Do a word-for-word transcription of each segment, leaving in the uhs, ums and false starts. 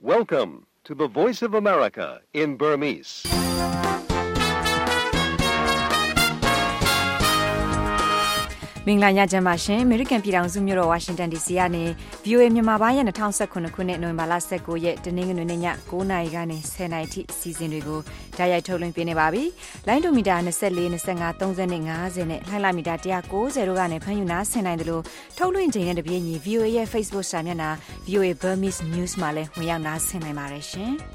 Welcome to the Voice of America in Burmese. ။မင်္ဂလာညချမ်းပါရှင်။ American ပြည်ထောင်စုမြို့တော် Washington ဒီ စီ ကနေ ဗွီအိုအေ မြန်မာပိုင်းရဲ့twenty nineteenခုနှစ်နိုဝင်ဘာလnineteenရက်တနင်္ဂနွေနေ့ညnineနာရီကနေtenနာရီထိစီစဉ်တွေကိုဓာတ်ရိုက်ထုတ်လွှင့်ပေးနေပါပြီ။လိုင်းဒိုမီတာtwenty-four, twenty-five, thirtyနဲ့fiftyနဲ့လှိုင်းလာမီတာone ninetyတို့ကနေဖမ်းယူနားဆင်နိုင်တယ်လို့ထုတ်လွှင့်ချိန်နဲ့တပြေးညီ ဗွီအိုအေ ရဲ့ Facebook စာမျက်နှာ ဗွီအိုအေ Burmese News မှာလည်းဝင်ရောက်နားဆင်နိုင်ပါတယ်ရှင်။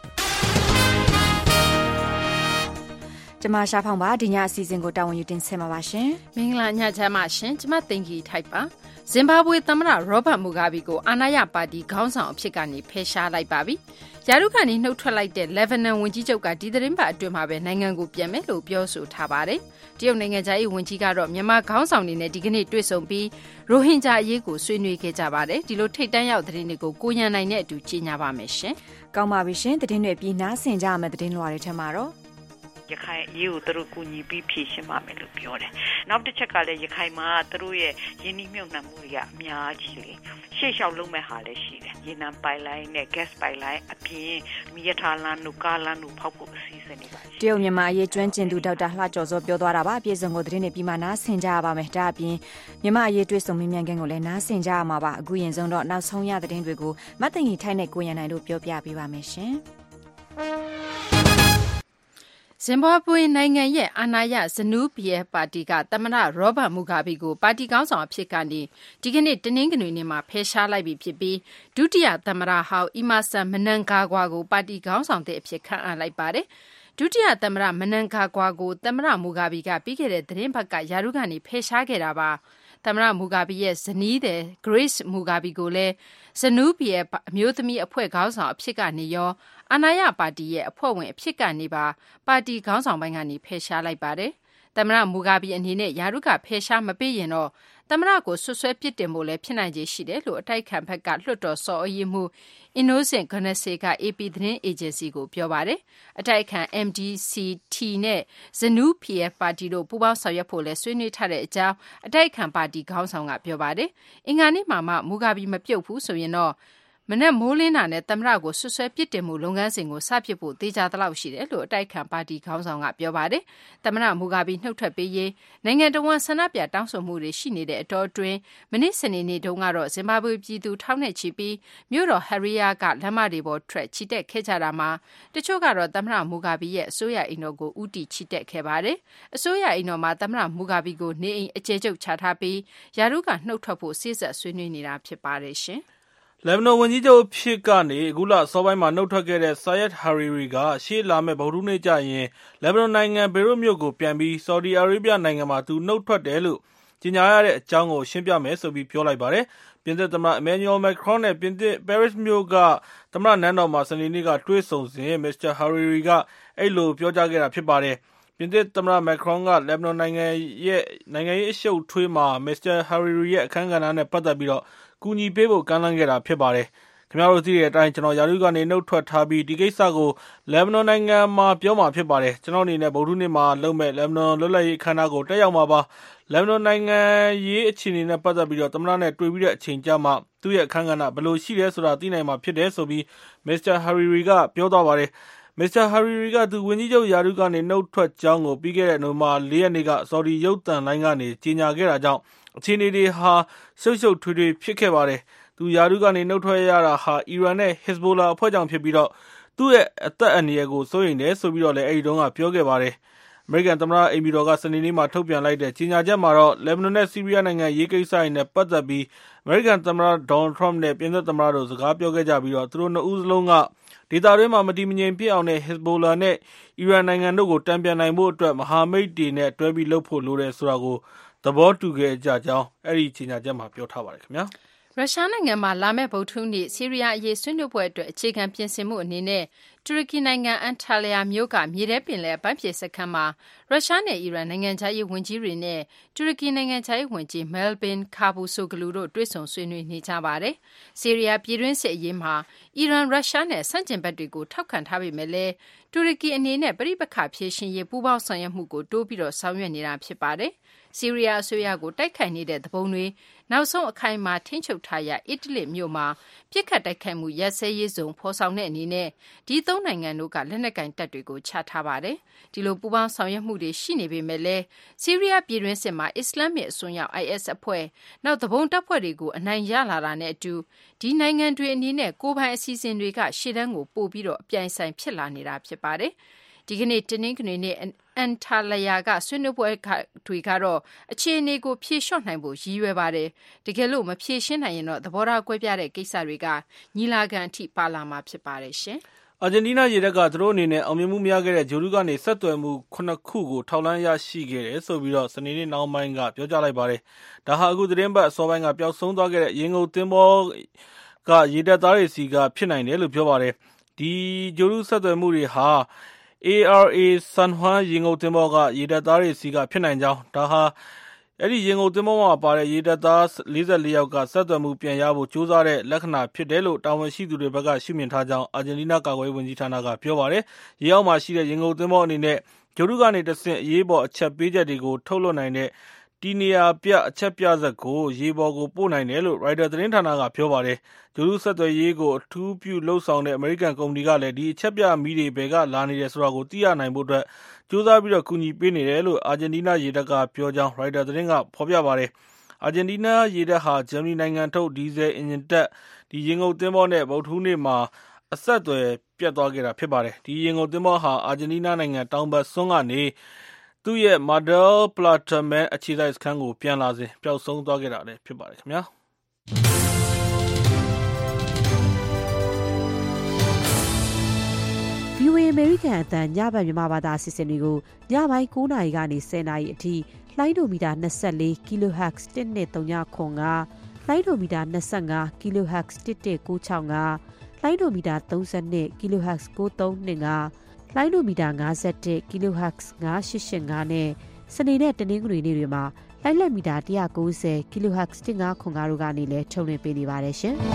ကျမရှာဖောင်ပါဒီညအစီအစဉ်ကိုတာဝန်ယူတင်ဆက်မှာပါရှင်မင်္ဂလာညချမ်းပါရှင်ကျမသိင်ကြီးထိုက်ပါဇင်ဘာဘွေသမ္မတရောဘတ်မူဂါဘီကိုအာဏာရပါတီခေါင်းဆောင်အဖြစ်ကနေဖယ်ရှားလိုက်ပါပြီယာရုကနေနှုတ်ထွက်လိုက်တဲ့ Lebanon ဝန်ကြီးချုပ်ကဒီသတင်းပတ်အတွင်းမှာပဲနိုင်ငံကိုပြန်မယ်လို့ပြောဆိုထားပါတယ်တရုတ်နိုင်ငံသားရေးဝန်ကြီးကတော့မြန်မာခေါင်းဆောင်တွေနဲ့ဒီကနေ့တွေ့ဆုံပြီးရိုဟင်ဂျာအရေးကိုဆွေးနွေးခဲ့ကြပါတယ်ဒီလိုထိတ်တန့်ရောက်သတင်းတွေကိုကိုရန်နိုင်နဲ့အတူကြီးညာပါမယ်ရှင်ကောင်းပါပြီရှင်သတင်းတွေပြီးနားဆင်ကြရမယ့်သတင်းလွှာတွေထဲမှာတော့ရခိုင်ရေးကိုသူတို့ကူညီပြီးဖြည့်ရှင်းပါမယ်လို့ပြောတယ်။နောက်တစ်ချက်ကလည်းရခိုင်မှာသူတို့ရဲ့ရင်းနှီးမြှုပ်နှံမှုတွေကအများကြီးလေ။ရှေ့လျှောက်လုံးမဲ့ဟာလည်းရှိတယ်။ရေနံပိုက်လိုင်းနဲ့ gas ပိုက်လိုင်းအပြင်မီးရထားလမ်းတို့ကားလမ်းတို့ဖောက်ဖို့အစီအစဉ်တွေပါ။တရုတ်မြန်မာအရေးကျွမ်းကျင်သူဒေါက်တာလှကျော်စောပြောသွားတာပါ။ပြည်စုံကိုသတင်းတွေပြီးမှနားဆင်ကြရပါမယ်။ဒါအပြင်မြန်မာအရေးတွေ့ဆုံမြင်မြန်ခင်းကိုလည်းနားဆင်ကြရမှာပါ။အခုရင်ဆုံးတော့နောက်ဆုံးရသတင်းတွေကိုမတ်သိင်ကြီးထိုက်နဲ့ကိုရန်နိုင်တို့ပြောပြပေးပါမယ်ရှင်။ဇင်ဘာဘွေနိုင်ငံရဲ့အာဏာရဇနူးပီယဲပါတီကသမ္မတရောဘတ်မူဂါဘီကိုပါတီခေါင်းဆောင်အဖြစ်ကနေဒီကနေ့တနင်္ဂနွေနေ့မှာဖယ်ရှားလိုက်ပြီဖြစ်ပြီးဒုတိယသမ္မတဟောင်းအီမာဆန်မနန်ဂါကွာကိုပါတီခေါင်းဆောင်တဲ့အဖြစ်ခန့်အပ်လိုက်ပါတယ်ဒုတိယသမ္မတမနန်ဂါကွာကိုသမ္မတမူဂါဘီကပြီးခဲ့တဲ့သတင်းပတ်ကယာရုကနေဖယ်ရှားခဲ့တာပါသမ္မတမူဂါဘီရဲ့ဇနီးတဲ့ Grace မူဂါဘီကိုလည်းဇနူးပီရဲ့အမျိုးသမီးအဖွဲ့ခေါင်းဆောင်အဖြစ်ကနေရောအာဏာရပါတီရဲ့အဖွဲ့ဝင်အဖြစ်ကနေပါပါတီခေါင်းဆောင်ပိုင်းကနေဖယ်ရှားလိုက်ပါတယ်။သမ္မတမူဂါဘီအနေနဲ့ယာရုကဖယ်ရှားမပေးရင်တော့သမ္မတကိုဆွဆွဲပစ်တင်ဖို့လည်းဖြစ်နိုင်ခြေရှိတယ်လို့အတိုက်ခံဘက်ကလွှတ်တော်စော်အရေးမှုအင်နိုစင်ဂနဆေက အေပီ သတင်းအေဂျင်စီကိုပြောပါတယ်။အတိုက်ခံ အမ် ဒီ စီ တီ နဲ့ဇနူး ပီ အက်ဖ် ပါတီတို့ပူးပေါင်းဆောင်ရွက်ဖို့လည်းဆွေးနွေးထားတဲ့အကြောင်းအတိုက်ခံပါတီခေါင်းဆောင်ကပြောပါတယ်။အင်္ဂါနေ့မှာမှမူဂါဘီမပြုတ်ဘူးဆိုရင်တော့မနက်မိုးလင်းတာနဲ့သမ္မတကိုဆွဆွဲပစ်တင်မှုလုပ်ငန်းစဉ်ကိုစပစ်ဖို့တေချာသလောက်ရှိတယ်လို့အတိုက်ခံပါတီခေါင်းဆောင်ကပြောပါတယ်။သမ္မတမူဂါဘီနှုတ်ထွက်ပေးရေးနိုင်ငံတော်ဝန်ဆန္ဒပြတောင်းဆိုမှုတွေရှိနေတဲ့အတောအတွင်းမနေ့စနေနေ့တုန်းကတော့ဇင်ဘာဘွေပြည်သူထောင်နဲ့ချီပြီးမြို့တော်ဟရီယာကလမ်းမတွေပေါ်ထွက်ချီတက်ခဲ့ကြတာမှာတချို့ကတော့သမ္မတမူဂါဘီရဲ့အစိုးရအိမ်တော်ကိုဥတီချီတက်ခဲ့ပါတယ်။အစိုးရအိမ်တော်မှာသမ္မတမူဂါဘီကိုနေအိမ်အကျယ်ချုပ်ချထားပြီးယာရုကနှုတ်ထွက်ဖို့စိစက်ဆွေးနွေးနေတာဖြစ်ပါတယ်ရှင်။လက်ဘနွန်ဝန်ကြီးချုပ်ဖြစ်ကနေအခုလအစောပိုင်းမှာနှုတ်ထွက်ခဲ့တဲ့ဆာယက်ဟာရီရီကရှေ့လာမယ့်ဗုဒ္ဓနေ့ကျရင်လက်ဘနွန်နိုင်ငံဘေရွတ်မြို့ကိုပြန်ပြီးဆော်ဒီအာရေဗျနိုင်ငံမှာသူနှုတ်ထွက်တယ်လို့ကြေညာရတဲ့အကြောင်းကိုရှင်းပြမယ်ဆိုပြီးပြောလိုက်ပါတယ်။ပြင်သစ်သမ္မတအီမန်နျူယ်မက်ခရွန်နဲ့ပြင်သစ်ပဲရစ်မြို့ကသမ္မတနန်းတော်မှာစနေနေ့ကတွေ့ဆုံစဉ်မစ္စတာဟာရီရီကအဲ့လိုပြောကြားခဲ့တာဖြစ်ပါတယ်။ပြင်သစ်သမ္မတမက်ခရွန်ကလက်ဘနွန်နိုင်ငံရဲ့နိုင်ငံရေးအရှုပ်ထွေးမှာမစ္စတာဟာရီရီရဲ့အခမ်းကဏ္ဍနဲ့ပတ်သက်ပြီးတော့ကူညီပေးဖို့ကမ်းလှမ်းခဲ့တာဖြစ်ပါတယ်။ခင်ဗျားတို့သိတဲ့အတိုင်းကျွန်တော်ယာရုကနေနှုတ်ထွက်ထားပြီးဒီကိစ္စကိုလက်ဘနွန်နိုင်ငံမှာပြောမှာဖြစ်ပါတယ်။ကျွန်တော်အနေနဲ့ဗုဒ္ဓနေ့မှာလုပ်မဲ့လက်ဘနွန်လွတ်လပ်ရေးအခမ်းအနားကိုတက်ရောက်မှာပါ။လက်ဘနွန်နိုင်ငံရေးအခြေအနေနဲ့ပတ်သက်ပြီးတော့သမ္မတနဲ့တွေ့ပြီးတဲ့အချိန်ကျမှသူ့ရဲ့အခမ်းကဏ္ဍဘယ်လိုရှိလဲဆိုတာသိနိုင်မှာဖြစ်တယ်ဆိုပြီးမစ္စတာဟာရီရီကပြောသွားပါတယ်။မစ္စတာဟာရီရီကသူဝန်ကြီးချုပ်ယာရုကနေနှုတ်ထွက်ကြောင်းကိုပြီးခဲ့တဲ့နိုဝင်ဘာ၄ရက်နေ့ကဆော်ဒီရုပ်သံလိုင်းကနေကြေညာခဲ့တာကြောင့်အခြေအနေတွေဟာရှုပ်ရှုပ်ထွေးထွေးဖြစ်ခဲ့ပါတယ်။သူယာရုကနေနှုတ်ထွက်ရတာဟာအီရန်နဲ့ဟစ်ဇ်ဘိုလာအဖွဲ့ကြောင့်ဖြစ်ပြီးတော့သူ့ရဲ့အသက်အန္တရာယ်ကိုစိုးရိမ်တယ်ဆိုပြီးတော့လည်းအဲဒီတုန်းကပြောခဲ့ပါတယ်။အမေရိကန်သမ္မတအိမ်ဖြူတော်ကစနေနေ့မှာထုတ်ပြန်လိုက်တဲ့ကြေညာချက်မှာတော့လက်ဘနွန်နဲ့ဆီးရီးယားနိုင်ငံရေးကိစ္စတွေနဲ့ပတ်သက်ပြီးအမေရိကန်သမ္မတဒေါ်နယ်ထရမ့်နဲ့ပြင်သစ်သမ္မတတို့စကားပြောခဲ့ကြပြီးတော့သူတို့နှစ်ဦးစလုံးကဒေသတွင်းမှာမတည်မငြိမ်ဖြစ်အောင်နဲ့ဟစ်ဇ်ဘိုလာနဲ့အီရန်နိုင်ငံတို့ကိုတံပြန်နိုင်ဖို့အတွက်မဟာမိတ်တွေနဲ့တွဲပြီးလုပ်ဖို့လိုတယ်ဆိုတာကိုသဘောတူခဲ့ကြကြောင်းအဲ့ဒီကြေညာချက်မှာပြောထားပါတယ်ခင်ဗျာရုရှားနိုင်ငံမှာလာမယ့်ဗုဒ္ဓနေ့ဆီးရီးယားအရေးဆွေးနွေးပွဲအတွက်အခြေခံပြင်ဆင်မှုအနေနဲ့တူရကီနိုင်ငံအန်တာလျာမြို့ကမြေထဲပင်လယ်ပန်းဖြေစခန်းမှာရုရှားနဲ့အီရန်နိုင်ငံခြားရေးဝန်ကြီးတွေနဲ့တူရကီနိုင်ငံခြားရေးဝန်ကြီးမဲလ်ဘင်ကာဘူဆိုဂလူတို့တွေ့ဆုံဆွေးနွေးနေကြပါတယ်။ဆီးရီးယားပြည်တွင်းစစ်အရေးမှာအီရန်ရုရှားနဲ့ဆန့်ကျင်ဘက်တွေကိုထောက်ခံထားပေမဲ့လည်းတူရကီအနေနဲ့ပြည်ပခါဖြေရှင်းရေးပူးပေါင်းဆောင်ရွက်မှုကိုတိုးပြီးတော့ဆောင်ရွက်နေတာဖြစ်ပါတယ်။ဆီးရီးယားအစိုးရကိုတိုက်ခိုက်နေတဲ့သဘုံတွေနောက်ဆုံးအခိုင်အမာထိန်းချုပ်ထားရအီတလီမြို့မှာပြစ်ခတ်တိုက်ခိုက်မှုရက်စဲရေးစုံဖော်ဆောင်တဲ့အနေနဲ့ဒီသုံးနိုင်ငံတို့ကလက်နက်ကင်တပ်တွေကိုချထားပါတယ်။ဒီလိုပူးပေါင်းဆောင်ရွက်မှုတွေရှိနေပေမဲ့လည်းဆီးရီးယားပြည်တွင်းစစ်မှာအစ္စလာမစ်အစွန်းရောက် I S အဖွဲ့နောက်သဘုံတပ်ဖွဲ့တွေကိုအနိုင်ရလာတာနဲ့အတူဒီနိုင်ငံတွေအနေနဲ့ကိုယ်ပိုင်အစီအစဉ်တွေကရှေ့တန်းကိုပို့ပြီးတော့အပြိုင်ဆိုင်ဖြစ်လာနေတာဖြစ်ပါတယ်။ဒီကနေ့တနင်္ဂနွေနေ့အန်တာလယာကဆွေးနွေးပွဲတွေကတော့အခြေအနေကိုဖြေလျှော့နိုင်ဖို့ရည်ရွယ်ပါတယ်။တကယ်လို့မဖြေရှင်းနိုင်ရင်တော့သဘောထားကွဲပြားတဲ့ကိစ္စတွေကညီလာခံအထိပါလာမှာဖြစ်ပါတယ်ရှင်။အာဂျင်တီးနားရေတပ်ကသူတို့အနေနဲ့အောင်မြင်မှုမရခဲ့တဲ့ဂျိုရုကနေဆက်သွယ်မှုခုနှစ်ခုကိုထောက်လှမ်းရရှိခဲ့တယ်ဆိုပြီးတော့စနေနေ့နောက်ပိုင်းကပြောကြားလိုက်ပါတယ်။ဒါဟာအခုသတင်းပတ်အစောပိုင်းကပျောက်ဆုံးသွားခဲ့တဲ့ရေငုပ်သင်္ဘောကရေတပ်သားတွေစီကဖြစ်နိုင်တယ်လို့ပြောပါတယ်။ဒီဂျိုရုဆက်သွယ်မှုတွေဟာA R A San Juan ရေငုပ်သင်္ဘောကရေတပ်သားတွေစီကဖြစ်နိုင်ကြောင်းဒါဟာအဲ့ဒီရေငုပ်သင်္ဘောမှာပါတဲ့ရေတပ်သားလေးဆယ်လေးယောက်ကဆက်သွယ်မှုပြန်ရဖို့ကြိုးစားတဲ့လက္ခဏာဖြစ်တယ်လို့တာဝန်ရှိသူတွေဘက်ကရှုမြင်ထားကြောင်းအာဂျင်တီးနားကာကွယ်ရေးဝန်ကြီးဌာနကပြောပါတယ်။ရေအောက်မှာရှိတဲ့ရေငုပ်သင်္ဘောအနေနဲ့ဂျိုရုကနေတဆင့်အရေးပေါ်အချက်ပေးချက်တွေကိုထုတ်လွှတ်နိုင်တဲ့တီနီယာပြအချက်ပြဆက်ကိုရေပေါ်ကိုပို့နိုင်တယ်လို့ရိုက်တာသတင်းဌာနကပြောပါတယ်။ဂျိုရုဆက်သွယ်ရေးကိုအထူးပြုလှုပ်ဆောင်တဲ့အမေရိကန်ကုမ္ပဏီကလည်းဒီအချက်ပြမီးတွေဘယ်ကလာနေတယ်ဆိုတာကိုသိရနိုင်ဖို့အတွက်ကြိုးစားပြီးတော့ကူညီပေးနေတယ်လို့အာဂျင်တီးနားရေတပ်ကပြောကြောင်းရိုက်တာသတင်းကဖော်ပြပါတယ်။အာဂျင်တီးနားရေတပ်ဟာဂျာမနီနိုင်ငံထုတ်ဒီဇယ်အင်ဂျင်တပ်ဒီရေငုပ်သင်္ဘောနဲ့ဗုဒ္ဓဟူးနေ့မှာအဆက်အသွယ်ပြတ်သွားခဲ့တာဖြစ်ပါတယ်။ဒီရေငုပ်သင်္ဘောဟာအာဂျင်တီးနားနိုင်ငံတောင်ဘက်စွန်းကနေသူ့ရဲ့ Mar del Plata မဲအခြေစိုက်စခန်းကိုပြန်လာစဉ်ပျောက်ဆုံးသွားခဲ့တာလည်းဖြစ်ပါတယ်ခင်ဗျာ။ဗီအိုအေ American အသံညဘက်မြန်မာဘာသာအစီအစဉ်တွေကိုညပိုင်း၉နာရီကနေ၁၀နာရီအထိလိုင်းဒိုမီတာ၂၄ kilohertz တစ်နှစ်သုံးညခွန်ကလိုင်းဒိုမီတာ၂၅ kilohertz တစ်တစ်ကိုးချောင်းကလိုင်းဒိုမီတာ၃၂ kilohertz ကိုးသုံးနှစ်ကလိုင်းဒိုမီတာ၅၁ kilohertz ၅၈၈၅နဲ့စနေနဲ့တနင်္ဂနွေနေ့တွေမှာလိုင်းလက်မီတာ၁၉၀ kilohertz တစ်ငါးခွန်ကားတို့ကနေလည်းထုတ်လွှင့်ပေးနေပါတယ်ရှင်။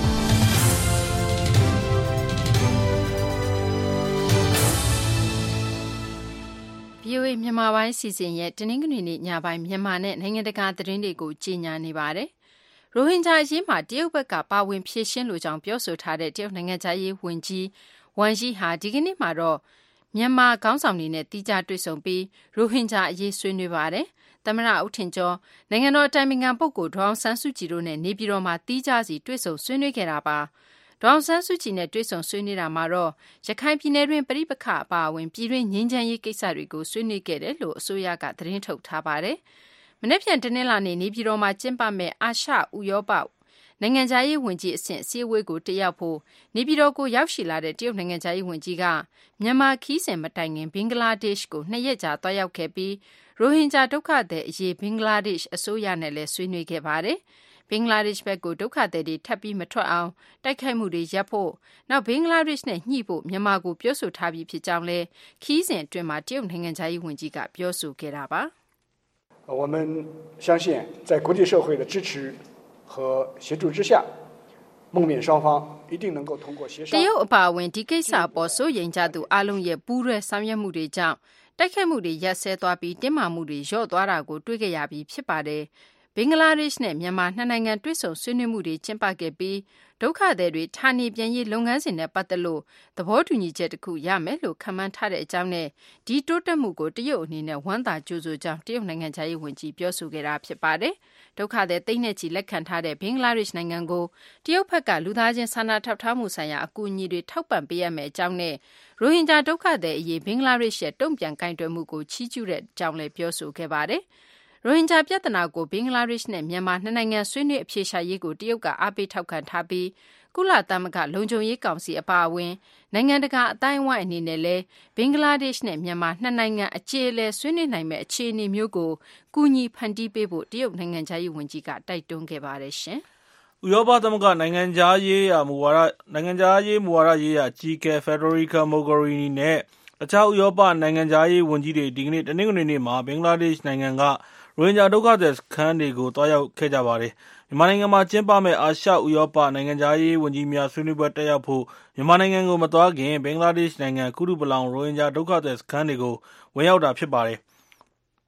ဗီအိုအေမြန်မာပိုင်းစီစဉ်ရဲ့တနင်္ဂနွေနေ့ညပိုင်းမြန်မာနဲ့နိုင်ငံတကာသတင်းတွေကိုကြီးညာနေပါတယ်။ရိုဟင်ဂျာအရေးမှာတရုတ်ဘက်ကပါဝင်ဖြည့်ရှင်းလိုကြောင်းပြောဆိုထားတဲ့တရုတ်နိုင်ငံသားရေးဝန်ကြီးဝမ်ယီဟာဒီကနေ့မှာတော့မြန်မာခေါင်းဆောင်တွေနဲ့တီးခြားတွေ့ဆုံပြီးရိုဟင်ဂျာအရေးဆွေးနွေးပါတယ်။သမ္မတဦးထင်ကျော်နိုင်ငံတော်အတိုင်ပင်ခံပုဂ္ဂိုလ်ဒေါအောင်ဆန်းစုကြည်တို့နဲ့နေပြည်တော်မှာတီးခြားစီတွေ့ဆုံဆွေးနွေးခဲ့တာပါ။ဒေါအောင်ဆန်းစုကြည်နဲ့တွေ့ဆုံဆွေးနွေးတာမှာတော့ရခိုင်ပြည်နယ်တွင်ပဋိပက္ခအပါအဝင်ပြည်တွင်းငြိမ်းချမ်းရေးကိစ္စတွေကိုဆွေးနွေးခဲ့တယ်လို့အစိုးရကသတင်းထုတ်ထားပါတယ်။မနေ့ပြန်တနင်္လာနေ့နေပြည်တော်မှာကျင်းပမဲ့အာရှဥရောပနိုင်ငံခြားရေးဝန်ကြီးအဆင့်အစည်းအဝေးကိုတက်ရောက်ဖို့နေပြည်တော်ကိုရောက်ရှိလာတဲ့တရုတ်နိုင်ငံခြားရေးဝန်ကြီးကမြန်မာခီးစဉ်မတိုင်ခင်ဘင်္ဂလားဒေ့ရှ်ကိုနှစ်ရက်ကြာသွားရောက်ခဲ့ပြီးရိုဟင်ဂျာဒုက္ခသည်အရေးဘင်္ဂလားဒေ့ရှ်အစိုးရနဲ့လည်းဆွေးနွေးခဲ့ပါတယ်။ဘင်္ဂလားဒေ့ရှ်ဘက်ကိုဒုက္ခသည်တွေထပ်ပြီးမထွက်အောင်တိုက်ခိုက်မှုတွေရပ်ဖို့နောက်ဘင်္ဂလားဒေ့ရှ်နဲ့ညှိဖို့မြန်မာကိုပြောဆိုထားပြီးဖြစ်ကြောင်းလည်းခီးစဉ်အတွင်းမှာတရုတ်နိုင်ငံခြားရေးဝန်ကြီးကပြောဆိုခဲ့တာပါ။我们相信在国际社会的支持和协助之下孟缅双方一定能够通过协商တရုတ်အပါအဝင်ဒီကိစ္စအပေါ်စိုးရိမ်ကြသူအလုံးရဲ့ပူးရဲဆောင်ရွက်မှုတွေကြောင့်တိုက်ခိုက်မှုတွေရပ်ဆဲသွားပြီးတင်းမာမှုတွေလျော့သွားတာကိုတွေ့ကြရပြီးဖြစ်ပါတယ်။ဘင်္ဂလားဒေ့ရှ်နဲ့မြန်မာနှစ်နိုင်ငံတွေ့ဆုံဆွေးနွေးမှုတွေကျင်းပခဲ့ပြီးဒုက္ခသည်တွေဌာနေပြန်ရေးလုပ်ငန်းစဉ်နဲ့ပတ်သက်လို့သဘောတူညီချက်တစ်ခုရမယ်လို့ခန့်မှန်းထားတဲ့အကြောင်းနဲ့ဒီတိုးတက်မှုကိုတရုတ်အနေနဲ့ဝမ်းသာကြိုဆိုကြောင်းတရုတ်နိုင်ငံခြားရေးဝန်ကြီးပြောဆိုခဲ့တာဖြစ်ပါတယ်။ဒုက္ခသည်သိန်းနဲ့ချီလက်ခံထားတဲ့ဘင်္ဂလားဒေ့ရှ်နိုင်ငံကိုတရုတ်ဘက်ကလူသားချင်းစာနာထောက်ထားမှုဆိုင်ရာအကူအညီတွေထောက်ပံ့ပေးရမယ့်အကြောင်းနဲ့ရိုဟင်ဂျာဒုက္ခသည်အရေးဘင်္ဂလားဒေ့ရှ်ရဲ့တုံ့ပြန်ကိုင်တွယ်မှုကိုချီးကျူးတဲ့အကြောင်းလည်းပြောဆိုခဲ့ပါတယ်။ရိုဟင်ဂျာပြဿနာကိုဘင်္ဂလားဒေ့ရှ်နဲ့မြန်မာနှစ်နိုင်ငံဆွေးနွေးအဖြေရှာရေးကိုတရုတ်ကအားပေးထောက်ခံထားပြီးကုလသမဂ္ဂလုံခြုံရေးကောင်စီအပါအဝင်နိုင်ငံတကာအတိုင်းအဝိုင်းအနေနဲ့လည်းဘင်္ဂလားဒေ့ရှ်နဲ့မြန်မာနှစ်နိုင်ငံအကျေအလည်ဆွေးနွေးနိုင်မယ့်အခြေအနေမျိုးကိုကူညီဖန်တီးပေးဖို့တရုတ်နိုင်ငံခြားရေးဝန်ကြီးကတိုက်တွန်းခဲ့ပါတယ်ရှင်။ဥရောပသမဂ္ဂနိုင်ငံခြားရေးရာမူဝါဒနိုင်ငံခြားရေးမူဝါဒရေးရာကြီးကဲ Federica Mogherini နဲ့တခြားဥရောပနိုင်ငံခြားရေးဝန်ကြီးတွေဒီကနေ့တနင်္ဂနွေနေ့မှာဘင်္ဂလားဒေ့ရှ်နိုင်ငံကရိုဟင်ဂျာဒုက္ခသည်စခန်းတွေကိုတွားရောက်ခဲ့ကြပါတယ်။မြန်မာနိုင်ငံမှာကျင်းပမဲ့အာရှဥရောပနိုင်ငံခြားရေးဝန်ကြီးများဆွေးနွေးပွဲတက်ရောက်ဖို့မြန်မာနိုင်ငံကိုမသွားခင်ဘင်္ဂလားဒေ့ရှ်နိုင်ငံကုတုပလောင်ရိုဟင်ဂျာဒုက္ခသည်စခန်းတွေကိုဝင်ရောက်တာဖြစ်ပါတယ်။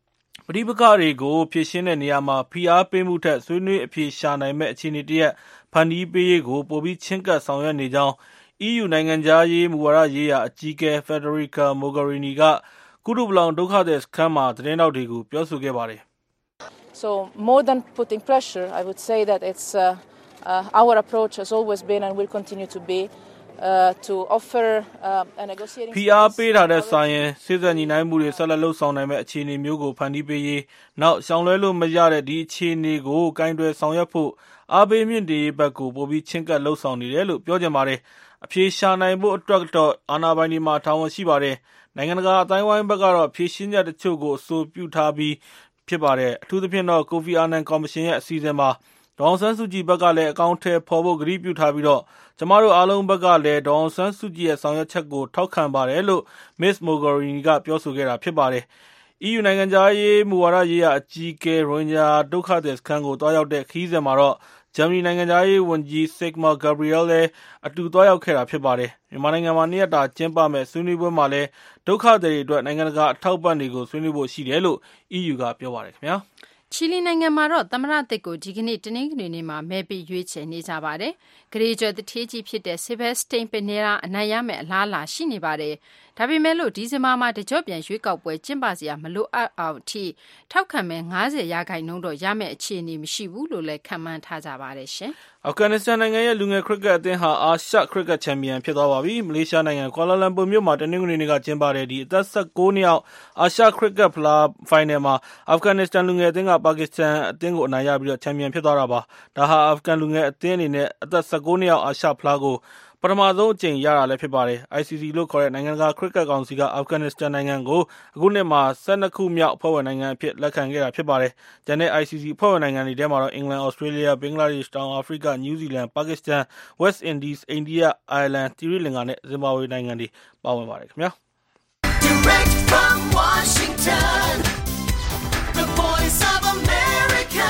ပဋိပက္ခတွေကိုဖြေရှင်းတဲ့နေရာမှာဖိအားပေးမှုထက်ဆွေးနွေးအဖြေရှာနိုင်မဲ့အခြေအနေတရက်ဖန်တီးပေးရေးကိုပိုပြီးချင်းကပ်ဆောင်ရွက်နေကြောင်း E U နိုင်ငံခြားရေးမူဝါဒရေးရာအကြီးအကဲ Federica Mogherini ကကုတုပလောင်ဒုက္ခသည်စခန်းမှာသတင်းတောက်တွေကိုပြောဆိုခဲ့ပါတယ် So more than putting pressure, I would say that it's uh, uh, our approach has always been and will continue to be uh, to offer uh, a negotiating. ဖိအားပေးထားတဲ့ဆိုင်ရင်စစ်စံညီနိုင်မှုတွေဆက်လက်လှုပ်ဆောင်နိုင်မဲ့အခြေအနေမျိုးကိုဖန်တီးပေးရေးနောက်ရှောင်လွှဲလို့မရတဲ့ဒီအခြေအနေကိုကင်တွယ်ဆောင်ရွက်ဖို့အားပေးမြင့်တင်ရေးဘက်ကိုပိုပြီးချင်းကပ်လှုပ်ဆောင်နေတယ်လို့ပြောကြပါတယ်အဖြေရှာနိုင်ဖို့အတွက်တော့အာဏာပိုင်တွေမှာတာဝန်ရှိပါတယ်နိုင်ငံတကာအတိုင်းဝိုင်းဘက်ကတော့ဖြေရှင်းချက်တချို့ကိုအဆိုပြုထားပြီးဖြစ်ပါတယ်အထူးသဖြင့်တော့ကိုဖီအာနန်ကော်မရှင်ရဲ့အစီအစဉ်မှာဒေါအောင်ဆန်းစုကြည်ဘက်ကလည်းအကောင့်ထဲပေါ်ဖို့ကတိပြုထားပြီးတော့ကျမတို့အားလုံးဘက်ကလည်းဒေါအောင်ဆန်းစုကြည်ရဲ့ဆောင်ရွက်ချက်ကိုထောက်ခံပါတယ်လို့ Miss Mogherini ကပြောဆိုခဲ့တာဖြစ်ပါတယ် E U နိုင်ငံခြားရေးမူဝါဒရေးရာအကြီးအကဲရိုဟင်ဂျာဒုက္ခသည်စခန်းကိုတွားရောက်တဲ့ခရီးစဉ်မှာတော့ဂျာမနီနိုင်ငံခြားရေးဝန်ကြီး Sigmar Gabriel လည်းအတူတွားရောက်ခဲ့တာဖြစ်ပါတယ်မြန်မာနိုင်ငံမှာနေ့ရက်တာကျင်းပမဲ့ဆွေးနွေးပွဲမှာလည်းဒုက္ခသည်တွေအတွက်နိုင်ငံတကာအထောက်ပံ့တွေကိုဆွေးနွေးဖို့ရှိတယ်လို့ E U ကပြောပါတယ်ခင်ဗျာချီလီနိုင်ငံမှာတော့သမ္မတသစ်ကိုဒီကနေ့တနင်္ဂနွေနေ့မှာမဲပေးရွေးချယ်နေကြပါတယ်။ဂရေကျော်တထေးကြီးဖြစ်တဲ့ဆီဘက်စတိန်ပင်နီရာအနိုင်ရမယ့်အလားအလာရှိနေပါတယ်။ဒါပေမဲ့လို့ဒီဇင်ဘာမှာတကြော့ပြန်ရွေးကောက်ပွဲကျင်းပစရာမလိုအပ်အောင်အထိထောက်ခံမဲ့၅၀ရာခိုင်နှုန်းတော့ရမယ့်အခြေအနေမရှိဘူးလို့လည်းခန့်မှန်းထားကြပါတယ်ရှင်။အာဖဂန်နစ္စတန်နိုင်ငံရဲ့လူငယ်ခရစ်ကတ်အသင်းဟာအာရှခရစ်ကတ်ချန်ပီယံဖြစ်သွားပါပြီ။မလေးရှားနိုင်ငံကွာလာလမ်ပူမြို့မှာတနင်္ဂနွေနေ့ကကျင်းပတဲ့ဒီအသက်၁၉နှစ်အောက်အာရှခရစ်ကတ်ဖလားဖိုင်နယ်မှာအာဖဂန်နစ္စတန်လူငယ်အသင်းကပါကစ္စတန်အသင်းကိုအနိုင်ရပြီးတော့ချန်ပီယံဖြစ်သွားတာပါ။ဒါဟာအာဖဂန်လူငယ်အသင်းအနေနဲ့အသက်၁၉နှစ်အောက်အာရှဖလားကိုပထမဆုံးအကြိမ်ရတာလည်းဖြစ်ပါတယ်။ I C C လို့ခေါ်တဲ့နိုင်ငံတကာခရစ်ကတ်ကောင်စီကအာဖဂန်နစ္စတန်နိုင်ငံကိုအခုနှစ်မှာ၁၂ခုမြောက်အဖွဲ့ဝင်နိုင်ငံအဖြစ်လက်ခံခဲ့တာဖြစ်ပါတယ်။ကျန်တဲ့ I C C အဖွဲ့ဝင်နိုင်ငံတွေထဲမှာတော့အင်္ဂလန်၊ဩစတြေးလျ၊ဘင်္ဂလားဒေ့ရှ်၊တောင်အာဖရိက၊နယူးဇီလန်၊ပါကစ္စတန်၊ဝက်စ်အင်ဒီးစ်၊အိန္ဒိယ၊အိုင်ယာလန်၊သီရိလင်္ကာနဲ့ဇင်ဘာဘွေနိုင်ငံတွေပါဝင်ပါတယ်ခင်ဗျာ။ Direct from Washington, the Voice of America,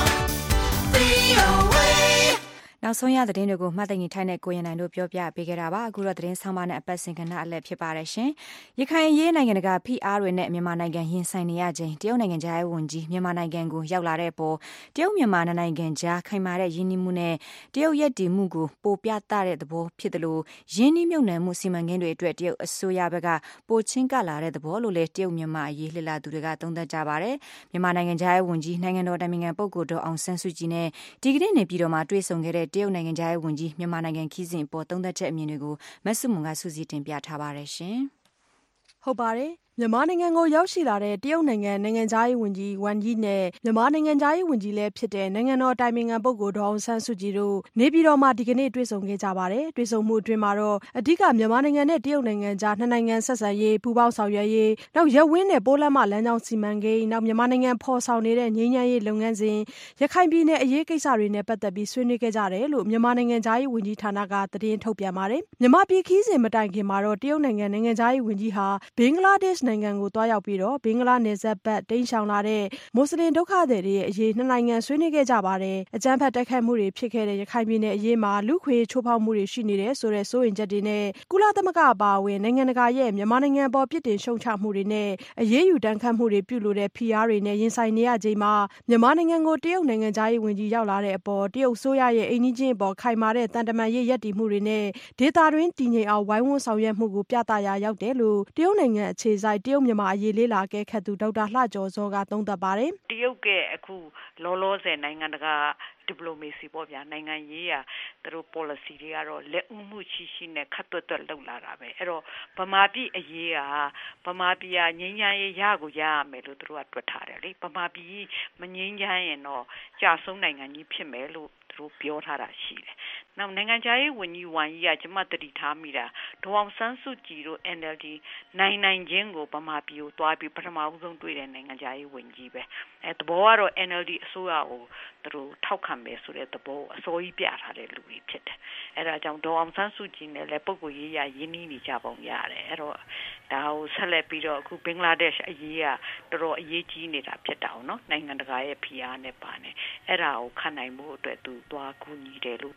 V O A နောက်ဆုံးရသတင်းတွေကိုမှတ်သိမ်းထိုင်တဲ့ကိုရင်နိုင်တို့ပြောပြပေးခဲ့တာပါအခုတော့သတင်းဆောင်မနဲ့အပတ်စဉ်ကဏ္ဍအလဲဖြစ်ပါတယ်ရှင်ရခိုင်ရေးနိုင်ငံတကာဖိအားတွေနဲ့မြန်မာနိုင်ငံရင်ဆိုင်နေရခြင်းတရုတ်နိုင်ငံသားဝန်ကြီးမြန်မာနိုင်ငံကိုရောက်လာတဲ့ပေါ်တရုတ်မြန်မာနိုင်ငံကြားခိုင်မာတဲ့ယင်းနှိမှုနဲ့တရုတ်ရဲ့တည်မှုကိုပိုပြသတဲ့သဘောဖြစ်တယ်လို့ယင်းနှိမြုပ်နှံမှုစီမံကိန်းတွေအတွက်တရုတ်အစိုးရဘက်ကပိုချင်းကလာတဲ့သဘောလို့လည်းတရုတ်မြန်မာအရေးလှစ်လာသူတွေကသုံးသပ်ကြပါတယ်မြန်မာနိုင်ငံသားဝန်ကြီးနိုင်ငံတော်တိုင်ပင်ခံပုဂ္ဂိုလ်ဒေါအောင်ဆန်းစုကြည်နဲ့ဒီကနေ့နေပြည်တော်မှာတွေ့ဆုံခဲ့တဲ့တရုတ်နိုင်ငံသားဝန်ကြီးမြန်မာနိုင်ငံခီးစဉ်ပေါ်သုံးသက်ချက်အမြင်တွေကိုမဆုမွန်ကစုစည်းတင်ပြထားပါတယ်ရှင်။ဟုတ်ပါတယ်။မြန်မာနိုင်ငံကိုရောက်ရှိလာတဲ့တရုတ်နိုင်ငံနိုင်ငံသားရေးဝန်ကြီးဝမ်ယီနဲ့မြန်မာနိုင်ငံသားရေးဝန်ကြီးလည်းဖြစ်တဲ့နိုင်ငံတော်တိုင်ပင်ခံပုဂ္ဂိုလ်ဒေါအောင်ဆန်းစုကြည်တို့နေပြည်တော်မှာဒီကနေ့တွေ့ဆုံခဲ့ကြပါတယ်။တွေ့ဆုံမှုအတွင်းမှာတော့အဓိကမြန်မာနိုင်ငံနဲ့တရုတ်နိုင်ငံကြားနှစ်နိုင်ငံဆက်ဆံရေးပူးပေါင်းဆောင်ရွက်ရေးနောက်ရပ်ဝန်းနဲ့ပိုးလမ်းမလမ်းကြောင်းစီမံကိန်းနောက်မြန်မာနိုင်ငံဖော်ဆောင်နေတဲ့ငြိမ်းချမ်းရေးလုပ်ငန်းစဉ်ရခိုင်ပြည်နယ်အရေးကိစ္စတွေနဲ့ပတ်သက်ပြီးဆွေးနွေးခဲ့ကြတယ်လို့မြန်မာနိုင်ငံသားရေးဝန်ကြီးဌာနကသတင်းထုတ်ပြန်ပါတယ်။မြန်မာပြည်ခီးစဉ်မတိုင်ခင်မှာတော့တရုတ်နိုင်ငံနိုင်ငံသားရေးဝန်ကြီးဟာဘင်္ဂလားဒေ့ရှ်နိုင်ငံကိုတွားရောက်ပြီးတော့ဘင်္ဂလားနယ်စပ်ဘက်တိမ်းရှောင်လာတဲ့မွတ်စလင်ဒုက္ခသည်တွေရဲ့အရေးနှစ်နိုင်ငံဆွေးနွေးခဲ့ကြပါတယ်။အကြမ်းဖက်တိုက်ခိုက်မှုတွေဖြစ်ခဲ့တဲ့ရခိုင်ပြည်နယ်အရေးမှာလူခွေချိုးဖောက်မှုတွေရှိနေတယ်ဆိုတဲ့စိုးရိမ်ချက်တွေနဲ့ကုလသမဂ္ဂအပါအဝင်နိုင်ငံတကာရဲ့မြန်မာနိုင်ငံပေါ်ပြစ်တင်ရှုံချမှုတွေနဲ့အရေးယူတန်းခတ်မှုတွေပြုလို့တဲ့ဖိအားတွေနဲ့ရင်ဆိုင်နေရချိန်မှာမြန်မာနိုင်ငံကိုတရုတ်နိုင်ငံသားရေးဝန်ကြီးရောက်လာတဲ့အပေါ်တရုတ်ဆိုရရဲ့အိမ်နီးချင်းအပေါ်ခိုင်မာတဲ့တန်တမာရေးရပ်တည်မှုတွေနဲ့ဒေသတွင်းတည်ငြိမ်အောင်ဝိုင်းဝန်းဆောင်ရွက်မှုကိုပြသရာရောက်တယ်လို့တရုတ်နိုင်ငံအခြေစိုက်တရုတ်မြန်မာအရေးလေးလာကဲခတ်သူဒေါက်တာလှကျော်စောကသုံးသပ်ပါတယ်တရုတ်ကအခုလောလောဆယ်နိုင်ငံတကာdiplomacy ပေါ့ဗျာနိုင်ငံရေးရာသူတို့ policy တွေကတော့လက်ဦးမှုရှိရှိနဲ့ခတ်တွတ်တွတ်လောက်လာတာပဲအဲ့တော့ဗမာပြည်အရေးကဗမာပြည်ကငြိမ်းချမ်းရေးရကိုရရမယ်လို့သူတို့ကတွက်ထားတယ်လေဗမာပြည်မငြိမ်းချမ်းရင်တော့ကြာဆုံးနိုင်ငံကြီးဖြစ်မယ်လို့သူတို့ပြောထားတာရှိတယ်နောက်နိုင်ငံခြားရေးဝန်ကြီးဝမ်ယီကကျမတတိထားမိတာဒေါအောင်ဆန်းစုကြည်တို့ N L D နိုင်နိုင်ချင်းကိုဗမာပြည်ကိုတွားပြီးပထမဦးဆုံးတွေ့တဲ့နိုင်ငံခြားရေးဝန်ကြီးပဲအဲသဘောကတော့ N L D အစိုးရကိုသူတို့ထောက်ခံမယ်ဆိုတဲ့သဘောအစိုးရပြထားတဲ့လူတွေဖြစ်တယ်အဲဒါကြောင့်ဒေါအောင်ဆန်းစုကြည်နဲ့လည်းပုဂ္ဂိုလ်ရေးရရင်းနှီးနေကြပုံရတယ်အဲတော့ဒါကိုဆက်လက်ပြီးတော့အခုဘင်္ဂလားဒေ့ရှ်အရေးကတော်တော်အရေးကြီးနေတာဖြစ်တာအောင်နော်နိုင်ငံတကာရဲ့ဖိအားနဲ့ပါနေအဲ့ဒါကိုခံနိုင်မှုအတွက်သူသွားကူညီတယ်လို့ထင်ရပါ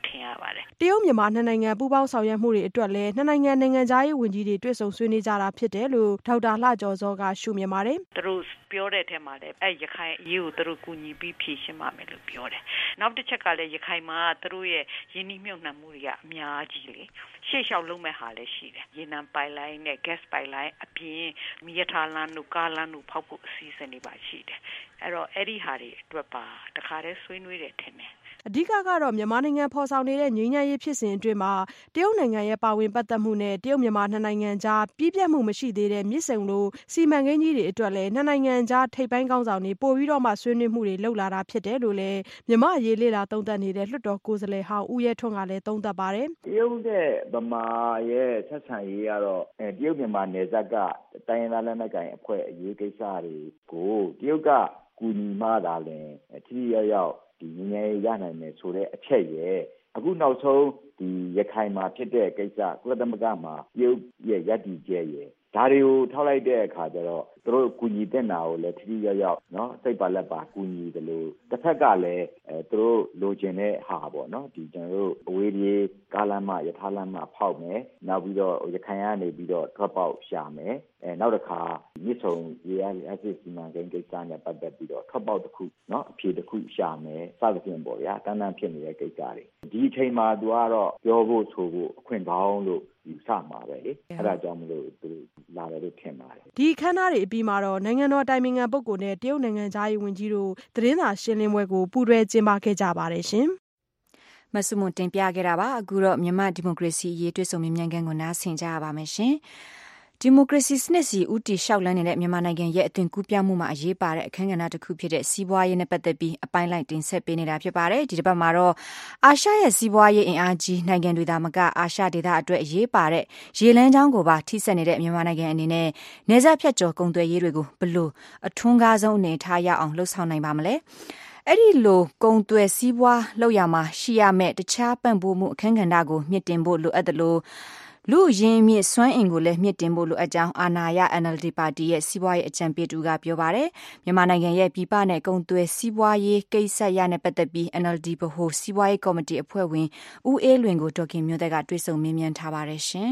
ပါတယ်တရုတ်မြန်မာနှစ်နိုင်ငံပူးပေါင်းဆောင်ရွက်မှုတွေအတွက်လည်းနှစ်နိုင်ငံနိုင်ငံခြားရေးဝန်ကြီးတွေတွေ့ဆုံဆွေးနွေးကြတာဖြစ်တယ်လို့ဒေါက်တာလှကျော်စောကရှုမြင်ပါတယ်သူတို့ပြောတဲ့ထဲမှာလည်းအဲရခိုင်အရေးကိုသူတို့ကူညီပြီးဖြေရှင်းပါမယ်လို့ပြောတယ်နောက်တစ်ချက်ကလည်းရခိုင်မှာသူတို့ရဲ့ရင်းနှီးမြှုပ်နှံမှုတွေကအများကြီးလေရှေ့လျှောက်လုပ်မဲ့ဟာလည်းရှိတယ်ရေနံပိုက်လိုင်းနဲ့ gas ပိုက်လိုင်းအပြင်မီးရထားလမ်းတို့ကားလမ်းတို့ဖောက်ဖို့အစီအစဉ်တွေပါရှိတယ်အဲ့တော့အဲ့ဒီဟာတွေအတွက်ပါတခါတည်းဆွေးနွေးတယ်ထင်တယ်အဓိကကတော့မြန်မာနိုင်ငံဖော်ဆောင်နေတဲ့ငြိမ်းချမ်းရေးဖြစ်စဉ်အတွင်းမှာတရုတ်နိုင်ငံရဲ့ပါဝင်ပတ်သက်မှုနဲ့တရုတ်မြန်မာနှစ်နိုင်ငံကြားပြည့်ပြည့်မှုမရှိသေးတဲ့မြစ်ဆုံလိုစီမံကိန်းကြီးတွေအတွက်လည်းနှစ်နိုင်ငံကြားထိပ်ပိုင်းကောင်းဆောင်တွေပို့ပြီးတော့မှဆွေးနွေးမှုတွေလုပ်လာတာဖြစ်တယ်လို့လည်းမြန်မာအရေးလေ့လာသုံးသပ်နေတဲ့လွှတ်တော်ကိုယ်စားလှယ်ဟောင်းဦးရဲထွန်းကလည်းသုံးသပ်ပါတယ်တရုတ်နဲ့ဗမာရဲ့ဆက်ဆံရေးကတော့အဲတရုတ်မြန်မာနယ်စပ်ကတိုင်းရင်းသားလက်နက်ကိုင်အဖွဲ့အရေးကိစ္စတွေကိုတရုတ်ကကူညီမှသာလဲထိထိရောက်ရောက်ဒီငြိမ်းချမ်းရေးရနိုင်မယ်ဆိုတဲ့အချက်ရဲ့အခုနောက်ဆုံးဒီရခိုင်မှာဖြစ်တဲ့ကိစ္စကုလသမဂ္ဂမှာပြုတ်ရဲ့ရည်တည်ချက်ရဲ့ဒါတွေကိုထောက်လိုက်တဲ့အခါကျတော့သူတို့ကူညီတဲ့နာကိုလည်းထိထိရောက်ရောက်เนาะစိတ်ပါလက်ပါကူညီတယ်လို့တစ်ဖက်ကလည်းအဲသူတို့လိုချင်တဲ့ဟာပေါ့เนาะဒီကျွန်တော်တို့အဝေးကြီးကားလမ်းမရထားလမ်းမဖောက်မယ်နောက်ပြီးတော့ရခိုင်ကနေပြီးတော့ထွက်ပေါက်ရှာမယ်အဲနောက်တစ်ခါမြစ်ဆုံရေအားအစစ်စီမံကိန်းကိစ္စနဲ့ပတ်သက်ပြီးတော့ထွက်ပေါက်တစ်ခုเนาะအဖြေတစ်ခုရှာမယ်စသဖြင့်ပေါ့ဗျာတန်းတန်းဖြစ်နေတဲ့ကိစ္စတွေဒီအချိန်မှာသူကတော့ပြောဖို့ဆိုဖို့အခွင့်ကောင်းလို့ယူဆမှာပဲလေအဲ့ဒါကြောင့်မလို့သူလာတယ်လို့ထင်ပါတယ်ဒီခန်းသားတွေအပြီးမှာတော့နိုင်ငံတော်တိုင်ပင်ခံပုဂ္ဂိုလ်နဲ့တရုတ်နိုင်ငံသားရေးဝန်ကြီးတို့သတင်းစာရှင်းလင်းပွဲကိုပူးတွဲကျင်းပခဲ့ကြပါတယ်ရှင်မဆုမွန်တင်ပြခဲ့တာပါအခုတော့မြန်မာဒီမိုကရေစီအရေးတွေ့ဆုံမြញ្ញံကိုနားဆင်ကြရပါမယ်ရှင်ဒီမိုကရေစီစနစ်စီဦးတည်လျှောက်လန်းနေတဲ့မြန်မာနိုင်ငံရဲ့အသွင်ကူးပြောင်းမှုမှာအရေးပါတဲ့အခမ်းကဏ္ဍတစ်ခုဖြစ်တဲ့စီးပွားရေးနဲ့ပတ်သက်ပြီးအပိုင်းလိုက်တင်ဆက်ပေးနေတာဖြစ်ပါတယ်ဒီတစ်ပတ်မှာတော့အာရှရဲ့စီးပွားရေးအင်အားကြီးနိုင်ငံတွေသာမကအာရှဒေသအတွက်အရေးပါတဲ့ရေလမ်းကြောင်းကိုပါထိစပ်နေတဲ့မြန်မာနိုင်ငံအနေနဲ့နယ်စပ်ဖြတ်ကျော်ကုန်သွယ်ရေးတွေကိုဘယ်လိုအထွန်းကားဆုံးအနေထားရအောင်လှုပ်ဆောင်နိုင်ပါမလဲအဲ့ဒီလိုကုန်သွယ်စီးပွားလုပ်ရမှာရှိရမယ့်တခြားပံ့ပိုးမှုအခမ်းကဏ္ဍကိုမြင့်တင်ဖို့လိုအပ်တယ်လို့လူရင်းမြစ်စွမ်းအင်ကိုလည်းမြင့်တင်ဖို့လိုအပ်ကြောင်းအာဏာရ N L D ပါတီရဲ့စီးပွားရေးအကြံပေးသူကပြောပါတယ်မြန်မာနိုင်ငံရဲ့ပြည်ပနဲ့ကုန်သွယ်စီးပွားရေးကိစ္စရနဲ့ပတ်သက်ပြီး N L D ဗဟိုစီးပွားရေးကော်မတီအဖွဲ့ဝင်ဦးအေးလွင်ကိုဒေါ်ခင်မျိုးသက်ကတွေ့ဆုံမေးမြန်းထားပါတယ်ရှင်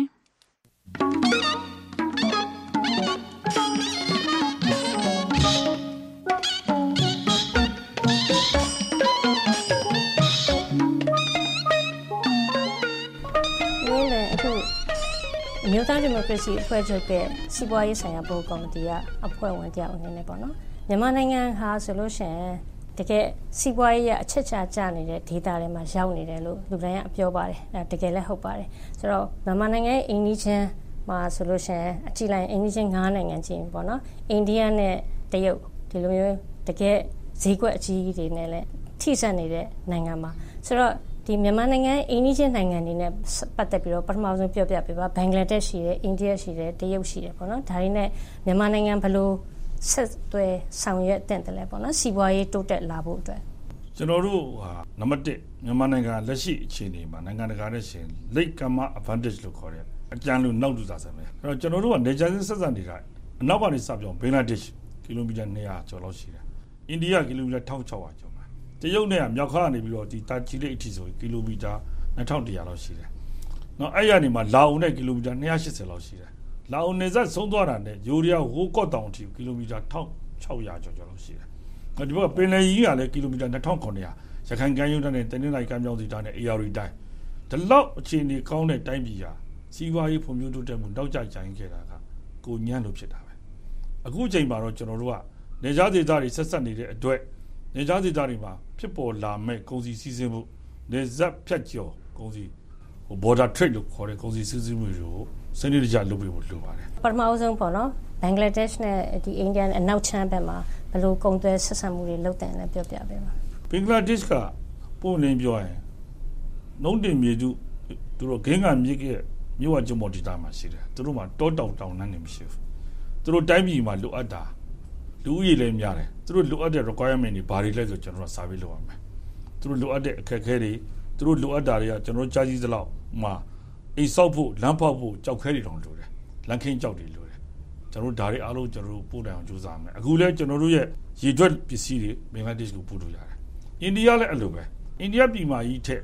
အမျိုးသားဒီမိုကရေစီအဖွဲ့ချုပ်ရဲ့စီးပွားရေးဆိုင်ရာဘုတ်ကော်မတီကအဖွဲ့ဝင်တယောက်အနေနဲ့ပေါ့နော်မြန်မာနိုင်ငံဟာဆိုလို့ရှိရင်တကယ်စီးပွားရေးအချက်ချာကျနေတဲ့ဒေသတွေမှာရောက်နေတယ်လို့လူတိုင်းကပြောပါတယ်အဲတကယ်လည်းဟုတ်ပါတယ်ဆိုတော့မြန်မာနိုင်ငံရဲ့အိန္ဒိချင်းမှာဆိုလို့ရှိရင်အကြည့်လိုက်အိန္ဒိချင်း၅နိုင်ငံချင်းပေါ့နော်အိန္ဒိယနဲ့တရုတ်ဒီလိုမျိုးတကယ်ဈေးကွက်အကြီးကြီးတွေနဲ့လည်းထိစပ်နေတဲ့နိုင်ငံမှာဆိုတော့ဒီမြန်မာနိုင်ငံအိန္ဒိချင်းနိုင်ငံတွေနဲ့ပတ်သက်ပြီးတော့ပထမဆုံးပြောပြပေးပါဘင်္ဂလားဒေ့ရှ်ရှိတယ်အိန္ဒိယရှိတယ်တရုတ်ရှိတယ်ပေါ့နော်ဒါတွေနဲ့မြန်မာနိုင်ငံဘယ်လိုဆက်သွယ်ဆောင်ရွက်တဲ့တယ်လဲပေါ့နော်စီးပွားရေးတိုးတက်လာဖို့အတွက်ကျွန်တော်တို့ဟာနံပါတ်တစ်မြန်မာနိုင်ငံလက်ရှိအခြေအနေမှာနိုင်ငံတကာနဲ့ရှင် late comer advantage လို့ခေါ်တဲ့အကြံလို့နောက်တူစားစမ်းမယ်အဲ့တော့ကျွန်တော်တို့ကနေဂျာချင်းဆက်ဆံနေတာအနောက်ကနေစပြောင်းဘင်္ဂလားဒေ့ရှ်ကီလိုမီတာ၂၀၀ကျော်လောက်ရှိတယ်အိန္ဒိယကီလိုမီတာ၁၆၀၀ကျော်တရုတ်နဲ့မြောက်ခါကနေပြီးတော့ဒီတာချီလိတ်အထိဆိုကီလိုမီတာ၂၁၀၀လောက်ရှိတယ်။နော်အဲ့ရနေမှာလာအိုနဲ့ကီလိုမီတာ၂၈၀လောက်ရှိတယ်။လာအိုနယ်စပ်ဆုံးသွားတာနဲ့ယိုရီးယားဟိုကော့တောင်အထိကီလိုမီတာ၁၆၀၀ကျော်ကျော်လောက်ရှိတယ်။ဒီဘက်ကပင်လယ်ကြီးကလည်းကီလိုမီတာ၂၇၀၀ရခိုင်ကမ်းရိုးတန်းနဲ့တနင်္သာရီကမ်းမြောင်းစီတာနဲ့အေရရီတိုင်းဒီလောက်အခြေအနေကောင်းတဲ့တိုင်းပြည်ဟာစီးပွားရေးဖွံ့ဖြိုးတိုးတက်မှုနောက်ကျကျင်းခဲ့တာကကိုညံ့လို့ဖြစ်တာပဲ။အခုအချိန်မှာတော့ကျွန်တော်တို့ကနေကြားဒေသတွေဆက်ဆက်နေတဲ့အတွက်နေကြားဒေသတွေမှာဖြစ်ပေါ်လာမဲ့ကုန်စည်စီးဆင်းမှုနေဇက်ဖြတ်ကျော်ကုန်စည်ဟို border trade လို့ခေါ်တဲ့ကုန်စည်စီးဆင်းမှုတွေကိုစနစ်တကျလုပ်ပေးဖို့လိုပါတယ်ပထမအဆုံးပေါ့နော်ဘင်္ဂလားဒေ့ရှ်နဲ့ဒီအိန္ဒိယအနောက်ချမ်းဘက်မှာဘယ်လိုကုန်သွယ်ဆက်ဆံမှုတွေလုပ်တယ်လဲပြောပြပေးပါဘင်္ဂလားဒေ့ရှ်ကပုံလင်းပြောရင်နှုံးတင်မြေသူသူတို့ဂင်းကမြေကမြို့ဝကျုံမော်ဒေတာမှာရှိတယ်သူတို့မှာတောတောင်တောင်နှမ်းနေမရှိဘူးသူတို့တိုင်းပြည်မှာလိုအပ်တာလူဦးရေလည်းများတယ်သူတို့လိုအပ်တဲ့ requirement တွေဘာတွေလဲဆိုကျွန်တော်တို့စာပေးလုပ်ရမယ်သူတို့လိုအပ်တဲ့အခက်အခဲတွေသူတို့လိုအပ်တာတွေကကျွန်တော်တို့ကြားကြီးသလောက်မှာအိမ်ဆောက်ဖို့လမ်းဖောက်ဖို့ကြောက်ခဲတွေတောင်လိုတယ်လမ်းခင်းကြောက်တွေလိုတယ်ကျွန်တော်တို့ဒါတွေအားလုံးကျွန်တော်တို့ပို့တိုင်အောင်ကြိုးစားမယ်အခုလဲကျွန်တော်တို့ရဲ့ရေထွက်ပစ္စည်းတွေဘင်္ဂလားဒေ့ရှ်ကိုပို့လို့ရတယ်အိန္ဒိယလည်းအဲ့လိုပဲအိန္ဒိယပြည်မကြီးထက်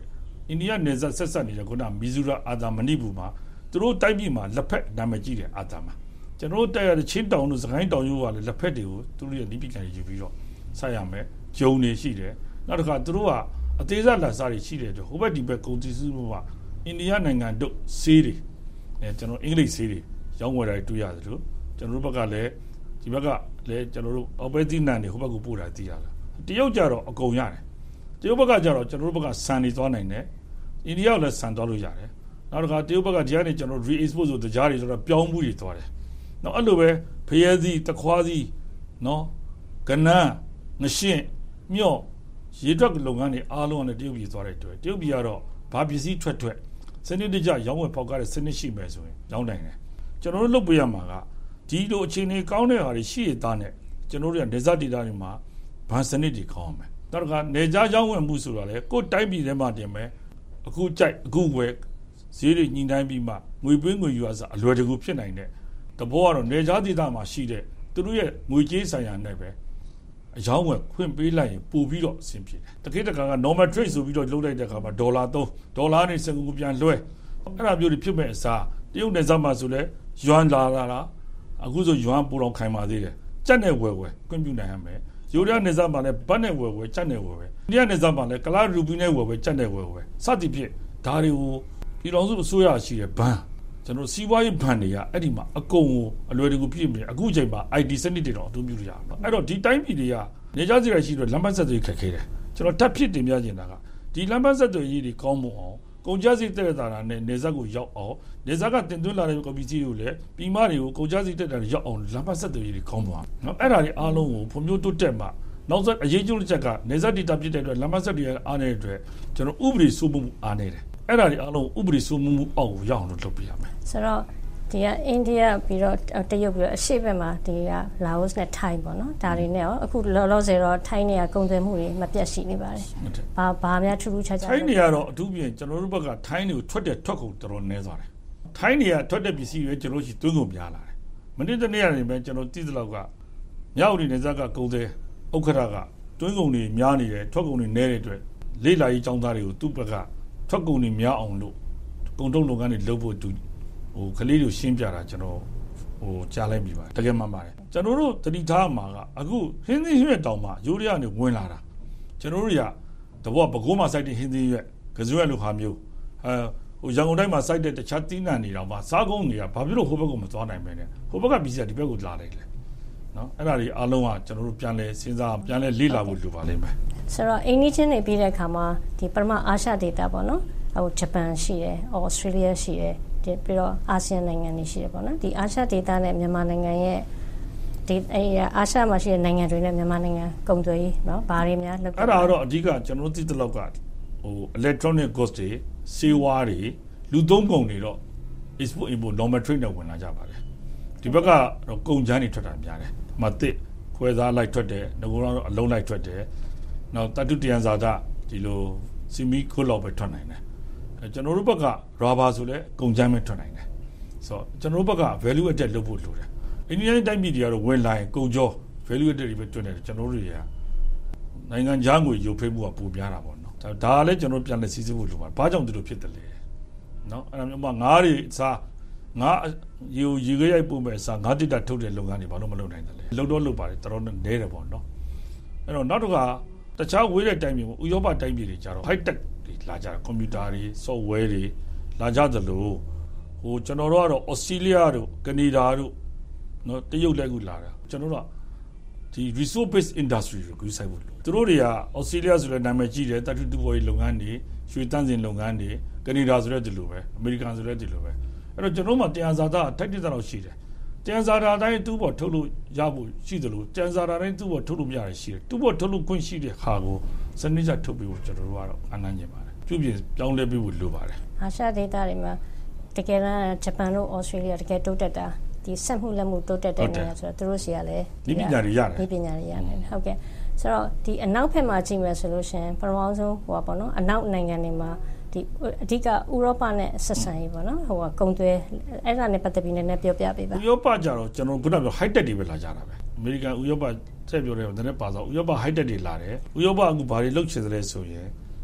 အိန္ဒိယနယ်စပ်ဆက်ဆက်နေတဲ့ခုနမီဇူရာအာသာမဏိပူမှာသူတို့တိုက်ပြည်မှာလက်ဖက်နာမည်ကြီးတယ်အာသာမှာကျွန်တော်တို့တိုက်ရတဲ့ချင်းတောင်တို့စကိုင်းတောင်ရိုးကလည်းလက်ဖက်တွေကိုသူတို့ရဲ့ဒီပြည်ကယူပြီးတော့ဆက်ရမယ်ဂျုံတွေရှိတယ်နောက်တစ်ခါသူတို့ကအသေးစားလက်စားတွေရှိတယ်တော့ဟိုဘက်ဒီဘက်ကုန်စည်စုမှာအိန္ဒိယနိုင်ငံတို့ဆေးတွေအဲကျွန်တော်အင်္ဂလိပ်ဆေးတွေရောင်းဝယ်တာတွေ့ရတယ်လို့ကျွန်တော်တို့ဘက်ကလည်းဒီဘက်ကလည်းကျွန်တော်တို့အော်ပဲသီးနှံတွေဟိုဘက်ကိုပို့တာသိရလားတရုတ်ကြတော့အကုန်ရတယ်တရုတ်ဘက်ကကြတော့ကျွန်တော်တို့ဘက်ကဆန်တွေသွားနိုင်တယ်အိန္ဒိယလည်းဆန်သွားလို့ရတယ်နောက်တစ်ခါတရုတ်ဘက်ကဒီကနေကျွန်တော် re-export ဆိုတရားတွေဆိုတော့ပြောင်းမှုတွေသွားတယ်နောက်အဲ့လိုပဲဖရဲသီးတခွားသီးနော်ကနန်းငရှင်းမြော့ရေထွက်လုပ်ငန်းတွေအားလုံးနဲ့တရုတ်ပြည်သွားတဲ့အတွက်တရုတ်ပြည်ကတော့ဘာပစ္စည်းထွက်ထွက်စနစ်တကျရောင်းဝယ်ဖောက်ကားတဲ့စနစ်ရှိမယ်ဆိုရင်ရောင်းနိုင်တယ်ကျွန်တော်တို့လုပ်ပြရမှာကဒီလိုအခြေအနေကောင်းတဲ့ဟာတွေရှိရသားနဲ့ကျွန်တော်တို့ကနေဇာဒေတာတွေမှာဗန်စနစ်တွေကောင်းအောင်မယ်နောက်တစ်ခါနေကြားရောင်းဝယ်မှုဆိုတာလေကိုယ်တိုင်းပြည်ထဲမှာတင်မယ်အခုကြိုက်အခုဝယ်ဈေးတွေညှိနှိုင်းပြီးမှငွေပွေးငွေယူအစားအလွယ်တကူဖြစ်နိုင်တဲ့တဘောကတော့နေကြားဒေတာမှာရှိတဲ့သူတို့ရဲ့ငွေကြေးဆိုင်ရာနဲ့ပဲအယောင်းဝယ်ခွင့်ပေးလိုက်ရင်ပို့ပြီးတော့အဆင်ပြေတယ်တကိတကက normal trade ဆိုပြီးတော့လုပ်လိုက်တဲ့အခါမှာဒေါ်လာသုံးဒေါ်လာနဲ့စင်ကူပြန်လွှဲအဲ့ဒါမျိုးတွေဖြစ်မဲ့အစားတရုတ်နယ်စပ်မှာဆိုလဲယွမ်လာလာလာအခုဆိုယွမ်ပူတော်ခိုင်ပါသေးတယ်ကြက်နဲ့ဝယ်ဝယ်ခွင့်ပြုနိုင်ရမယ်ယူရီးယားနယ်စပ်မှာလဲဘတ်နဲ့ဝယ်ဝယ်ကြက်နဲ့ဝယ်ဝယ်အိန္ဒိယနယ်စပ်မှာလဲကလာရူပီနဲ့ဝယ်ဝယ်ကြက်နဲ့ဝယ်ဝယ်စသည်ဖြင့်ဒါတွေကိုပြည်တော်စုအစိုးရရှိတဲ့ဘဏ်ကျွန်တော်စီးပွားရေးဘဏ်တွေကအဲ့ဒီမှာအကုန်ကိုအလွယ်တကူပြည့်မြဲအခုချိန်မှာ အိုင် တီ စနစ်တွေတော့အသုံးပြုလို့ရအောင်အဲ့တော့ဒီတိုင်းပြည်တွေကနေကြစီရရှိတော့လမ်းမဆက်တွေခက်ခဲတယ်ကျွန်တော်တက်ဖြစ်တင်ပြနေတာကဒီလမ်းမဆက်တွေကြီးတွေကောင်းမွန်အောင်ကုန်ကြစီတက်တာနဲ့နေဆက်ကိုရောက်အောင်နေဆက်ကတင်သွင်းလာတဲ့ကွန်ပျူတာတွေကိုလည်းပြည်မတွေကိုကုန်ကြစီတက်တာရောက်အောင်လမ်းမဆက်တွေကြီးကောင်းမွန်အောင်နော်အဲ့ဒါတွေအားလုံးကိုဖွံ့ဖြိုးတိုးတက်မှနောက်ဆက်အရေးကြီးတဲ့ချက်ကနေဆက်ဒေတာဖြစ်တဲ့အတွက်လမ်းမဆက်တွေအားနေတဲ့အတွက်ကျွန်တော်ဥပဒေစိုးမိုးမှုအားနေတယ်အဲ့ဒါတွေအားလုံးဥပဒေစိုးမိုးမှုအောက်ကိုရောက်အောင်လုပ်ပြရမယ်ဆိုတော့ဒီကအိန္ဒိယပြီးတော့တရုတ်ပြီးတော့အရှေ့ဘက်မှာဒီကလာအိုနဲ့ထိုင်းပေါ့နော်ဒါတွေနဲ့ရောအခုလောလောဆယ်တော့ထိုင်းနေရကုန်သွယ်မှုတွေမပြတ်ရှိနေပါတယ်ဘာဘာများထူးထူးခြားခြားထိုင်းနေရတော့အထူးပြင်ကျွန်တော်တို့ဘက်ကထိုင်းတွေကိုထွက်တဲ့ထွက်ကုန်တော်တော်နည်းသွားတယ်ထိုင်းနေရထွက်တဲ့ပစ္စည်းတွေကျွန်တော်ရှိသွင်းကုန်များလာတယ်မနေ့တနေ့ကနေပဲကျွန်တော်သိသလောက်ကမြောက်ဦးနေဇက်ကကုန်သည်ဥက္ခရာကသွင်းကုန်တွေများနေတယ်ထွက်ကုန်တွေနည်းတဲ့အတွက်လေးလာရေးចောင်းသားတွေကိုသူ့ဘက်ကထွက်ကုန်တွေများအောင်လို့ကုန်ထုတ်လုပ်ငန်းတွေလုပ်ဖို့သူဟိုကလေးတွေရှင်းပြတာကျွန်တော်ဟိုကြားလိုက်ပြီပါတယ်တကယ်မှန်ပါတယ်ကျွန်တော်တို့တတိထားမှာကအခုဟင်းသီးရွက်တောင်မှယူရီးယားနေဝင်လာတာကျွန်တော်တို့တွေကတဘောပကိုးမှာစိုက်တဲ့ဟင်းသီးရွက်ကစွဲလိုဟာမျိုးအဲဟိုရန်ကုန်တိုင်းမှာစိုက်တဲ့တခြားသီးနှံတွေတောင်မှစားကုန်တွေကဘာဖြစ်လို့ဟိုဘက်ကမသွားနိုင်ပဲနဲ့ဟိုဘက်ကပြည်စရာဒီဘက်ကိုလာလိုက်လေနော်အဲ့ဒါတွေအားလုံးကကျွန်တော်တို့ပြန်လဲစဉ်းစားပြန်လဲလေ့လာဖို့လိုပါလိမ့်မယ်ဆိုတော့အိန္ဒိချင်းနေပြီးတဲ့အခါမှာဒီပထမအာရှဒေတာပေါ့နော်ဟိုဂျပန်ရှိတယ်ဩစတြေးလျရှိတယ်ပြီးတော့အာဆီယံနိုင်ငံတွေရှိတယ်ပေါ့နော်ဒီအာရှဒေတာနဲ့မြန်မာနိုင်ငံရဲ့ဒီအဲအာရှမှာရှိတဲ့နိုင်ငံတွေနဲ့မြန်မာနိုင်ငံကုန်သွယ်ရေးနော်ဘာတွေများလုပ်အဲ့ဒါတော့အဓိကကျွန်တော်သိတဲ့လောက်ကဟို electronic goods တွေစေဝါးတွေလူသုံးကုန်တွေတော့ export import normal trade နဲ့ဝင်လာကြပါတယ်ဒီဘက်ကတော့ကုန်ချမ်းတွေထွက်တာများတယ်မတစ်ခွဲသားလိုက်ထွက်တယ်ငကိုတော့အလုံးလိုက်ထွက်တယ်နောက်တတုတယံဇာတဒီလိုစီမီခိုးလောက်ပဲထွက်နိုင်တယ်ကျွန်တော်တို့ဘက်က rubber ဆိုလဲကုန်ချမ်းပဲထွက်နိုင်တယ်ဆိုတော့ကျွန်တော်တို့ဘက်က value added လုပ်ဖို့လိုတယ်အိန္ဒိယတိုင်းပြည်တွေကတော့ဝင်လာရင်ကုန်ကျော် value added တွေပဲတွင်းတယ်ကျွန်တော်တို့တွေကနိုင်ငံခြားငွေရုပ်ဖိမှုကပိုများတာပေါ့နော်ဒါကလည်းကျွန်တော်ပြန်လက်စီးစစ်ဖို့လိုပါတယ်ဘာကြောင့်ဒီလိုဖြစ်တယ်လဲနော်အဲ့ဒါမျိုးမှာငါးတွေစားငါရေရေခဲရိုက်ပို့မဲ့စားငါးတိတထုတ်တဲ့လုပ်ငန်းတွေဘာလို့မလုပ်နိုင်တယ်လဲလုပ်တော့လုပ်ပါတယ်တော်တော်နဲတယ်ပေါ့နော်အဲ့တော့နောက်တစ်ခါတခြားဝေးတဲ့တိုင်းပြည်ဥရောပတိုင်းပြည်တွေကြတော့ high tech တွေလာကြတယ်ကွန်ပျူတာတွေ software တွေလာကြသလိုဟိုကျွန်တော်တို့ကတော့ Australia တို့ Canada တို့နော်တရုတ်လည်းခုလာတာကျွန်တော်တို့ကဒီ resource based industry ကိုကူးဆိုင်ဖို့သူတို့တွေက Australia ဆိုတဲ့နာမည်ကြီးတယ်တတုတူဘော်ကြီးလုပ်ငန်းတွေရွှေတန်းစင်လုပ်ငန်းတွေ Canada ဆိုတဲ့ဒီလိုပဲ American ဆိုတဲ့ဒီလိုပဲအဲ့တော့ကျွန်တော်တို့မှာတရားစာသားထိုက်တဲ့တော့ရှိတယ်တရားစာသားတိုင်းသူ့ဘော်ထုတ်လို့ရဖို့ရှိတယ်လို့တရားစာသားတိုင်းသူ့ဘော်ထုတ်လို့မရတယ်ရှိတယ်သူ့ဘော်ထုတ်လို့ခွင့်ရှိတဲ့ခါကိုစနစ်ကျထုတ်ပြီးဖို့ကျွန်တော်တို့ကတော့အနမ်းကျင်ပါတယ်ပြုပြင်ပြောင်းလဲပြီးဖို့လိုပါတယ်အာရှဒေသတွေမှာတကယ်တမ်းဂျပန်တို့ဩစတြေးလျတကယ်တိုးတက်တာဒီစက်မှုလက်မှုတိုးတက်တဲ့နေရာဆိုတော့သူတို့စီကလည်းဒီပညာတွေရတယ်ဒီပညာတွေရတယ်ဟုတ်ကဲ့ဆိုတော့ဒီအနောက်ဘက်မှာကြည့်မယ်ဆိုလို့ရှိရင်ပထမဆုံးဟိုပါပေါ့နော်အနောက်နိုင်ငံတွေမှာဒီအဓိကဥရောပနဲ့ဆက်ဆံရေးပေါ့နော်ဟိုကကုန်သွယ်အဲ့ဒါနဲ့ပတ်သက်ပြီးနည်းနည်းပြောပြပေးပါဥရောပကြတော့ကျွန်တော်ခုနပြော high tech တွေပဲလာကြတာပဲအမေရိကန်ဥရောပဆက်ပြောတယ်နည်းနည်းပါတော့ဥရောပ high tech တွေလာတယ်ဥရောပအခုဘာတွေလုပ်ချင်သလဲဆိုရင်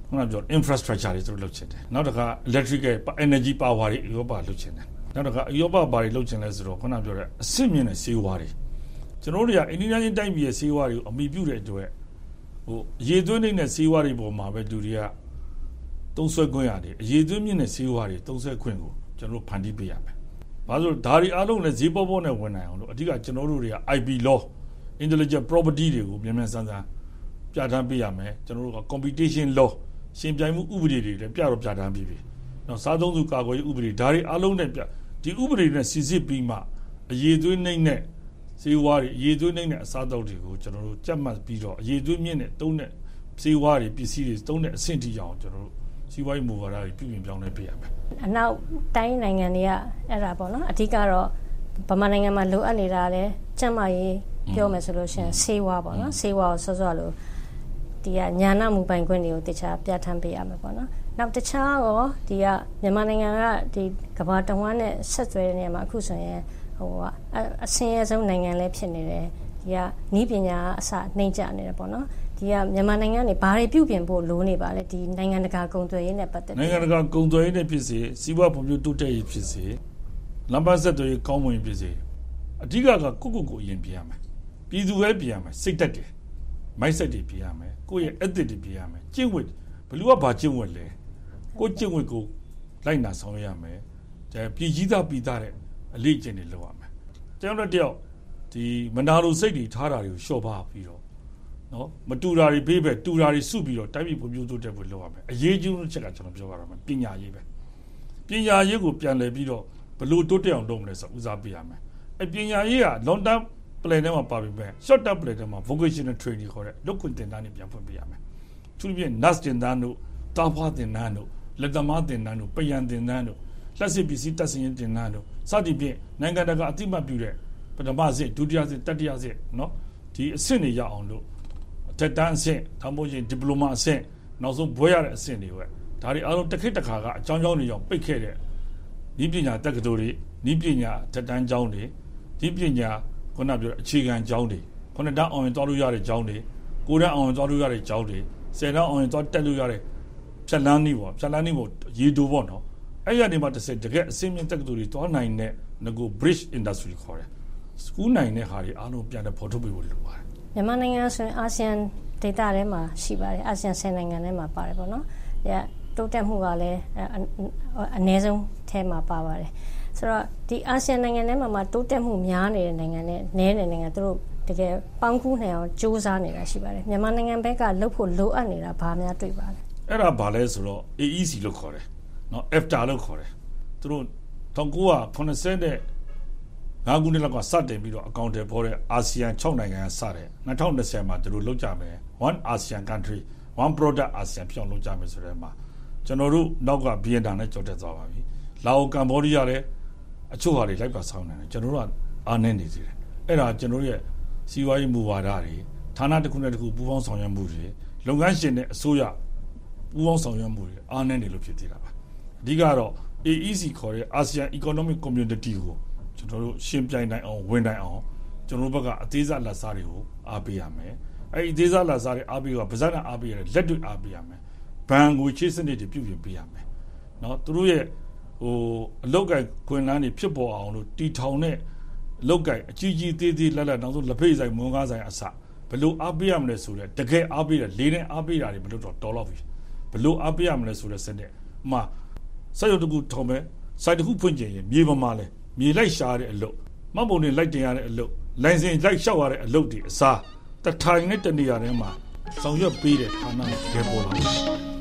ခုနပြော infrastructure တွေသူတို့လုပ်ချင်တယ်နောက်တစ်ခါ electrical energy power တွေဥရောပလုပ်ချင်တယ်နောက်တစ်ခါဥရောပဘာတွေလုပ်ချင်လဲဆိုတော့ခုနပြောတဲ့အဆင့်မြင့်တဲ့ဆေးဝါးတွေကျွန်တော်တို့တွေကအိန္ဒိယချင်းတိုင်းပြည်ရဲ့ဆေးဝါးတွေကိုအမိပြုတဲ့အတွက်ဟိုအရေးသွင်းနေတဲ့ဆေးဝါးတွေပေါ်မှာပဲလူတွေကသုံးဆွဲခွင့်ရတယ်အရေးသွင်းမြင့်တဲ့ဆေးဝါးတွေသုံးဆွဲခွင့်ကိုကျွန်တော်တို့ဖန်တီးပေးရမယ်ဘာလို့ဒါတွေအားလုံးလည်းဈေးပေါပေါနဲ့ဝင်နိုင်အောင်လို့အဓိကကျွန်တော်တို့တွေက I P law intellectual property တွေကိုမြန်မြန်ဆန်ဆန်ပြဋ္ဌာန်းပေးရမယ်ကျွန်တော်တို့က competition law ရှင်ပြိုင်မှုဥပဒေတွေလည်းပြတော့ပြဋ္ဌာန်းပြီးပြီနော်စားသုံးစုကာကွယ်ရေးဥပဒေဒါတွေအားလုံးနဲ့ပြဒီဥပဒေနဲ့စီစစ်ပြီးမှအရေးသွင်းနိုင်တဲ့စေဝါးတွေအရေးသွင်းနိုင်တဲ့အစားအသောက်တွေကိုကျွန်တော်တို့ကြက်မှတ်ပြီးတော့အရေးသွင်းမြင့်တဲ့တုံးတဲ့စေဝါးတွေပစ္စည်းတွေတုံးတဲ့အဆင့်ထိအောင်ကျွန်တော်တို့စီးပွားရေးမူဝါဒတွေပြုပြင်ပြောင်းလဲပေးရမယ်အနောက်တိုင်းနိုင်ငံတွေကအဲ့ဒါပေါ့နော်အဓိကတော့ဗမာနိုင်ငံမှာလိုအပ်နေတာလဲကျန်းမာရေးပြောမယ်ဆိုလို့ရှိရင်ဆေးဝါးပေါ့နော်ဆေးဝါးကိုစောစောလို့ဒီကညာနာမူပိုင်ခွင့်တွေကိုတခြားပြဋ္ဌာန်းပေးရမယ်ပေါ့နော်နောက်တခြားရောဒီကမြန်မာနိုင်ငံကဒီကမ္ဘာတဝန်းနဲ့ဆက်သွယ်နေမှာအခုဆိုရင်ဟိုအဆင်းရဲဆုံးနိုင်ငံလည်းဖြစ်နေတယ်ဒီကနီးပညာအစနှိမ့်ကျနေတယ်ပေါ့နော်ဒီကမြန်မာနိုင်ငံနေဘာတွေပြုပြင်ဖို့လိုနေပါလဲဒီနိုင်ငံတကာကုန်သွယ်ရေးနဲ့ပတ်သက်ပြီးနိုင်ငံတကာကုန်သွယ်ရေးနဲ့ဖြစ်စေစီးပွားဖွံ့ဖြိုးတိုးတက်ရေးဖြစ်စေလမ်းပန်းဆက်သွယ်ရေးကောင်းမွန်ဖြစ်စေအဓိကကကိုကိုကိုအရင်ပြင်ရမယ်ပြည်သူပဲပြင်ရမယ်စိတ်တက်တယ်မိုက်ဆက်တွေပြင်ရမယ်ကိုယ့်ရဲ့ ethic တွေပြင်ရမယ်ကျင့်ဝတ်ဘယ်လိုကဘာကျင့်ဝတ်လဲကိုကျင့်ဝတ်ကိုလိုက်နာဆောင်ရမယ်ဒါပြည်ကြီးသားပြည်သားတဲ့အလေးကျင့်တွေလုပ်ရမယ်တယောက်နဲ့တယောက်ဒီမနာလိုစိတ်တွေထားတာတွေကိုလျှော့ပါပြီးတော့နော်မတူတာတွေဘေးပဲတူတာတွေစုပြီးတော့တိုင်းပြည်ဖွံ့ဖြိုးတိုးတက်ဖို့လုပ်ရမယ်အရေးကြီးဆုံးချက်ကကျွန်တော်ပြောရမှာပညာရေးပဲပညာရေးကိုပြန်လည်ပြီးတော့ဘယ်လိုတိုးတက်အောင်လုပ်မလဲဆိုဦးစားပေးရမယ်အပညာရေးက long term plan ထဲမှာပါပြီးပဲ short term plan ထဲမှာ vocational training ခေါ်တဲ့လုပ်ခွင့်သင်တန်းတွေပြန်ဖွင့်ပေးရမယ်သူတို့ပြင် nurse သင်တန်းတို့တာဖွားသင်တန်းတို့လက်သမားသင်တန်းတို့ပယံသင်တန်းတို့လက်စစ်ပစ္စည်းတပ်ဆင်ရေးသင်တန်းတို့စသဖြင့်နိုင်ငံတကာအသိမှတ်ပြုတဲ့ပထမစစ်ဒုတိယစစ်တတိယစစ်နော်ဒီအဆင့်တွေရအောင်လို့တက်တန်းအဆင့်ဒါမှမဟုတ်ရင်ဒီပလိုမာအဆင့်နောက်ဆုံးဘွဲရတဲ့အဆင့်တွေပဲဒါတွေအားလုံးတစ်ခေတ်တစ်ခါကအကြောင်းကြောင်းတွေကြောင့်ပိတ်ခဲ့တဲ့ဤပညာတက္ကသိုလ်တွေဤပညာတက်တန်းကျောင်းတွေဒီပညာခုနပြောအခြေခံကျောင်းတွေခုနတန်းအောင်ရင်သွားလို့ရတဲ့ကျောင်းတွေကိုယ်တန်းအောင်ရင်သွားလို့ရတဲ့ကျောင်းတွေဆယ်တန်းအောင်ရင်သွားတက်လို့ရတဲ့ဖြတ်လန်းနည်းပေါ့ဖြတ်လန်းနည်းပေါ့ရေတိုပေါ့နော်အဲ့ရနေမှာတစ်စက်တကယ်အစင်းမြင့်တက္ကသိုလ်တွေသွားနိုင်တဲ့ငကို bridge industry ခေါ်တယ်စကူးနိုင်တဲ့ဟာတွေအားလုံးပြန်တဲ့ဖော်ထုတ်ပေးဖို့လိုပါတယ်မြန်မာနိုင်ငံဆိုရင်အာဆီယံဒေသထဲမှာရှိပါတယ်အာဆီယံဆယ်နိုင်ငံထဲမှာပါတယ်ပေါ့နော်။ဒါတိုးတက်မှုကလည်းအနည်းဆုံးထဲမှာပါပါတယ်။ဆိုတော့ဒီအာဆီယံနိုင်ငံထဲမှာတိုးတက်မှုများနေတဲ့နိုင်ငံနဲ့နည်းတဲ့နိုင်ငံတို့တကယ်ပေါင်းကူးနိုင်အောင်စူးစမ်းနေတာရှိပါတယ်။မြန်မာနိုင်ငံဘက်ကလှုပ်ဖို့လိုအပ်နေတာဘာများတွေ့ပါလဲ။အဲ့ဒါဘာလဲဆိုတော့ A E C လို့ခေါ်တယ်။နော် F T A လို့ခေါ်တယ်။သူတို့၁၉၇၀တဲ့ငါးခုနှစ်လောက်ကစတင်ပြီးတော့အကောင့်တွေပေါ်တဲ့အာဆီယံ၆နိုင်ငံကစတယ်၂၀၂၀မှာသူတို့လုပ်ကြမယ် one ASEAN country one product ASEAN ပြောင်းလုပ်ကြမယ်ဆိုတဲ့မှာကျွန်တော်တို့နောက်ကဗီယက်နမ်နဲ့ကြော်တက်သွားပါပြီလာအိုကမ္ဘောဒီးယားလည်းအချို့ဟာတွေလိုက်ပါဆောင်နေတယ်ကျွန်တော်တို့ကအားနည်းနေသေးတယ်အဲ့ဒါကျွန်တော်တို့ရဲ့စီးပွားရေးမူဝါဒတွေဌာနတစ်ခုနဲ့တစ်ခုပူးပေါင်းဆောင်ရွက်မှုတွေလုပ်ငန်းရှင်နဲ့အစိုးရပူးပေါင်းဆောင်ရွက်မှုတွေအားနည်းနေလို့ဖြစ်သေးတာပါအဓိကတော့ A E C ခေါ်တဲ့ ASEAN Economic Community ကိုကျွန်တော်တို့ရှင်းပြနိုင်အောင်ဝင်နိုင်အောင်ကျွန်တော်တို့ဘက်ကအသေးစားလက်စားတွေကိုအားပေးရမယ်အဲ့ဒီအသေးစားလက်စားတွေအားပေးကပါဇက်နဲ့အားပေးရတယ်လက်တွေအားပေးရမယ်ဘဏ်ငွေချေးစနစ်တွေပြုပြင်ပေးရမယ်เนาะသူတို့ရဲ့ဟိုအလုတ်ကိုင်ခွင်လန်းတွေဖြစ်ပေါ်အောင်လို့တီထောင်တဲ့အလုတ်ကိုင်အကြီးကြီးသေးသေးလက်လက်နောက်ဆုံးလက်ဖိတ်ဆိုင်မွန်ကားဆိုင်အစဘယ်လိုအားပေးရမလဲဆိုတဲ့တကယ်အားပေးတယ်လေးနဲ့အားပေးတာတွေမလို့တော့တော်တော့ပြီဘယ်လိုအားပေးရမလဲဆိုတဲ့စနစ်ဥမာစက်ရုံတစ်ခုထောင်မယ်စိုက်တစ်ခုဖွင့်ကျင်ရင်မြေပေါ်မှာလဲမြေလိုက်ရှာတဲ့အလုပ်မှတ်ပုံတွေလိုက်တင်ရတဲ့အလုပ်လိုင်စင်လိုက်လျှောက်ရတဲ့အလုပ်တွေအစားတထိုင်နဲ့တနေရာထဲမှာဆောင်ရွက်ပေးတဲ့ဌာနတွေတကယ်ပေါ်လာတယ်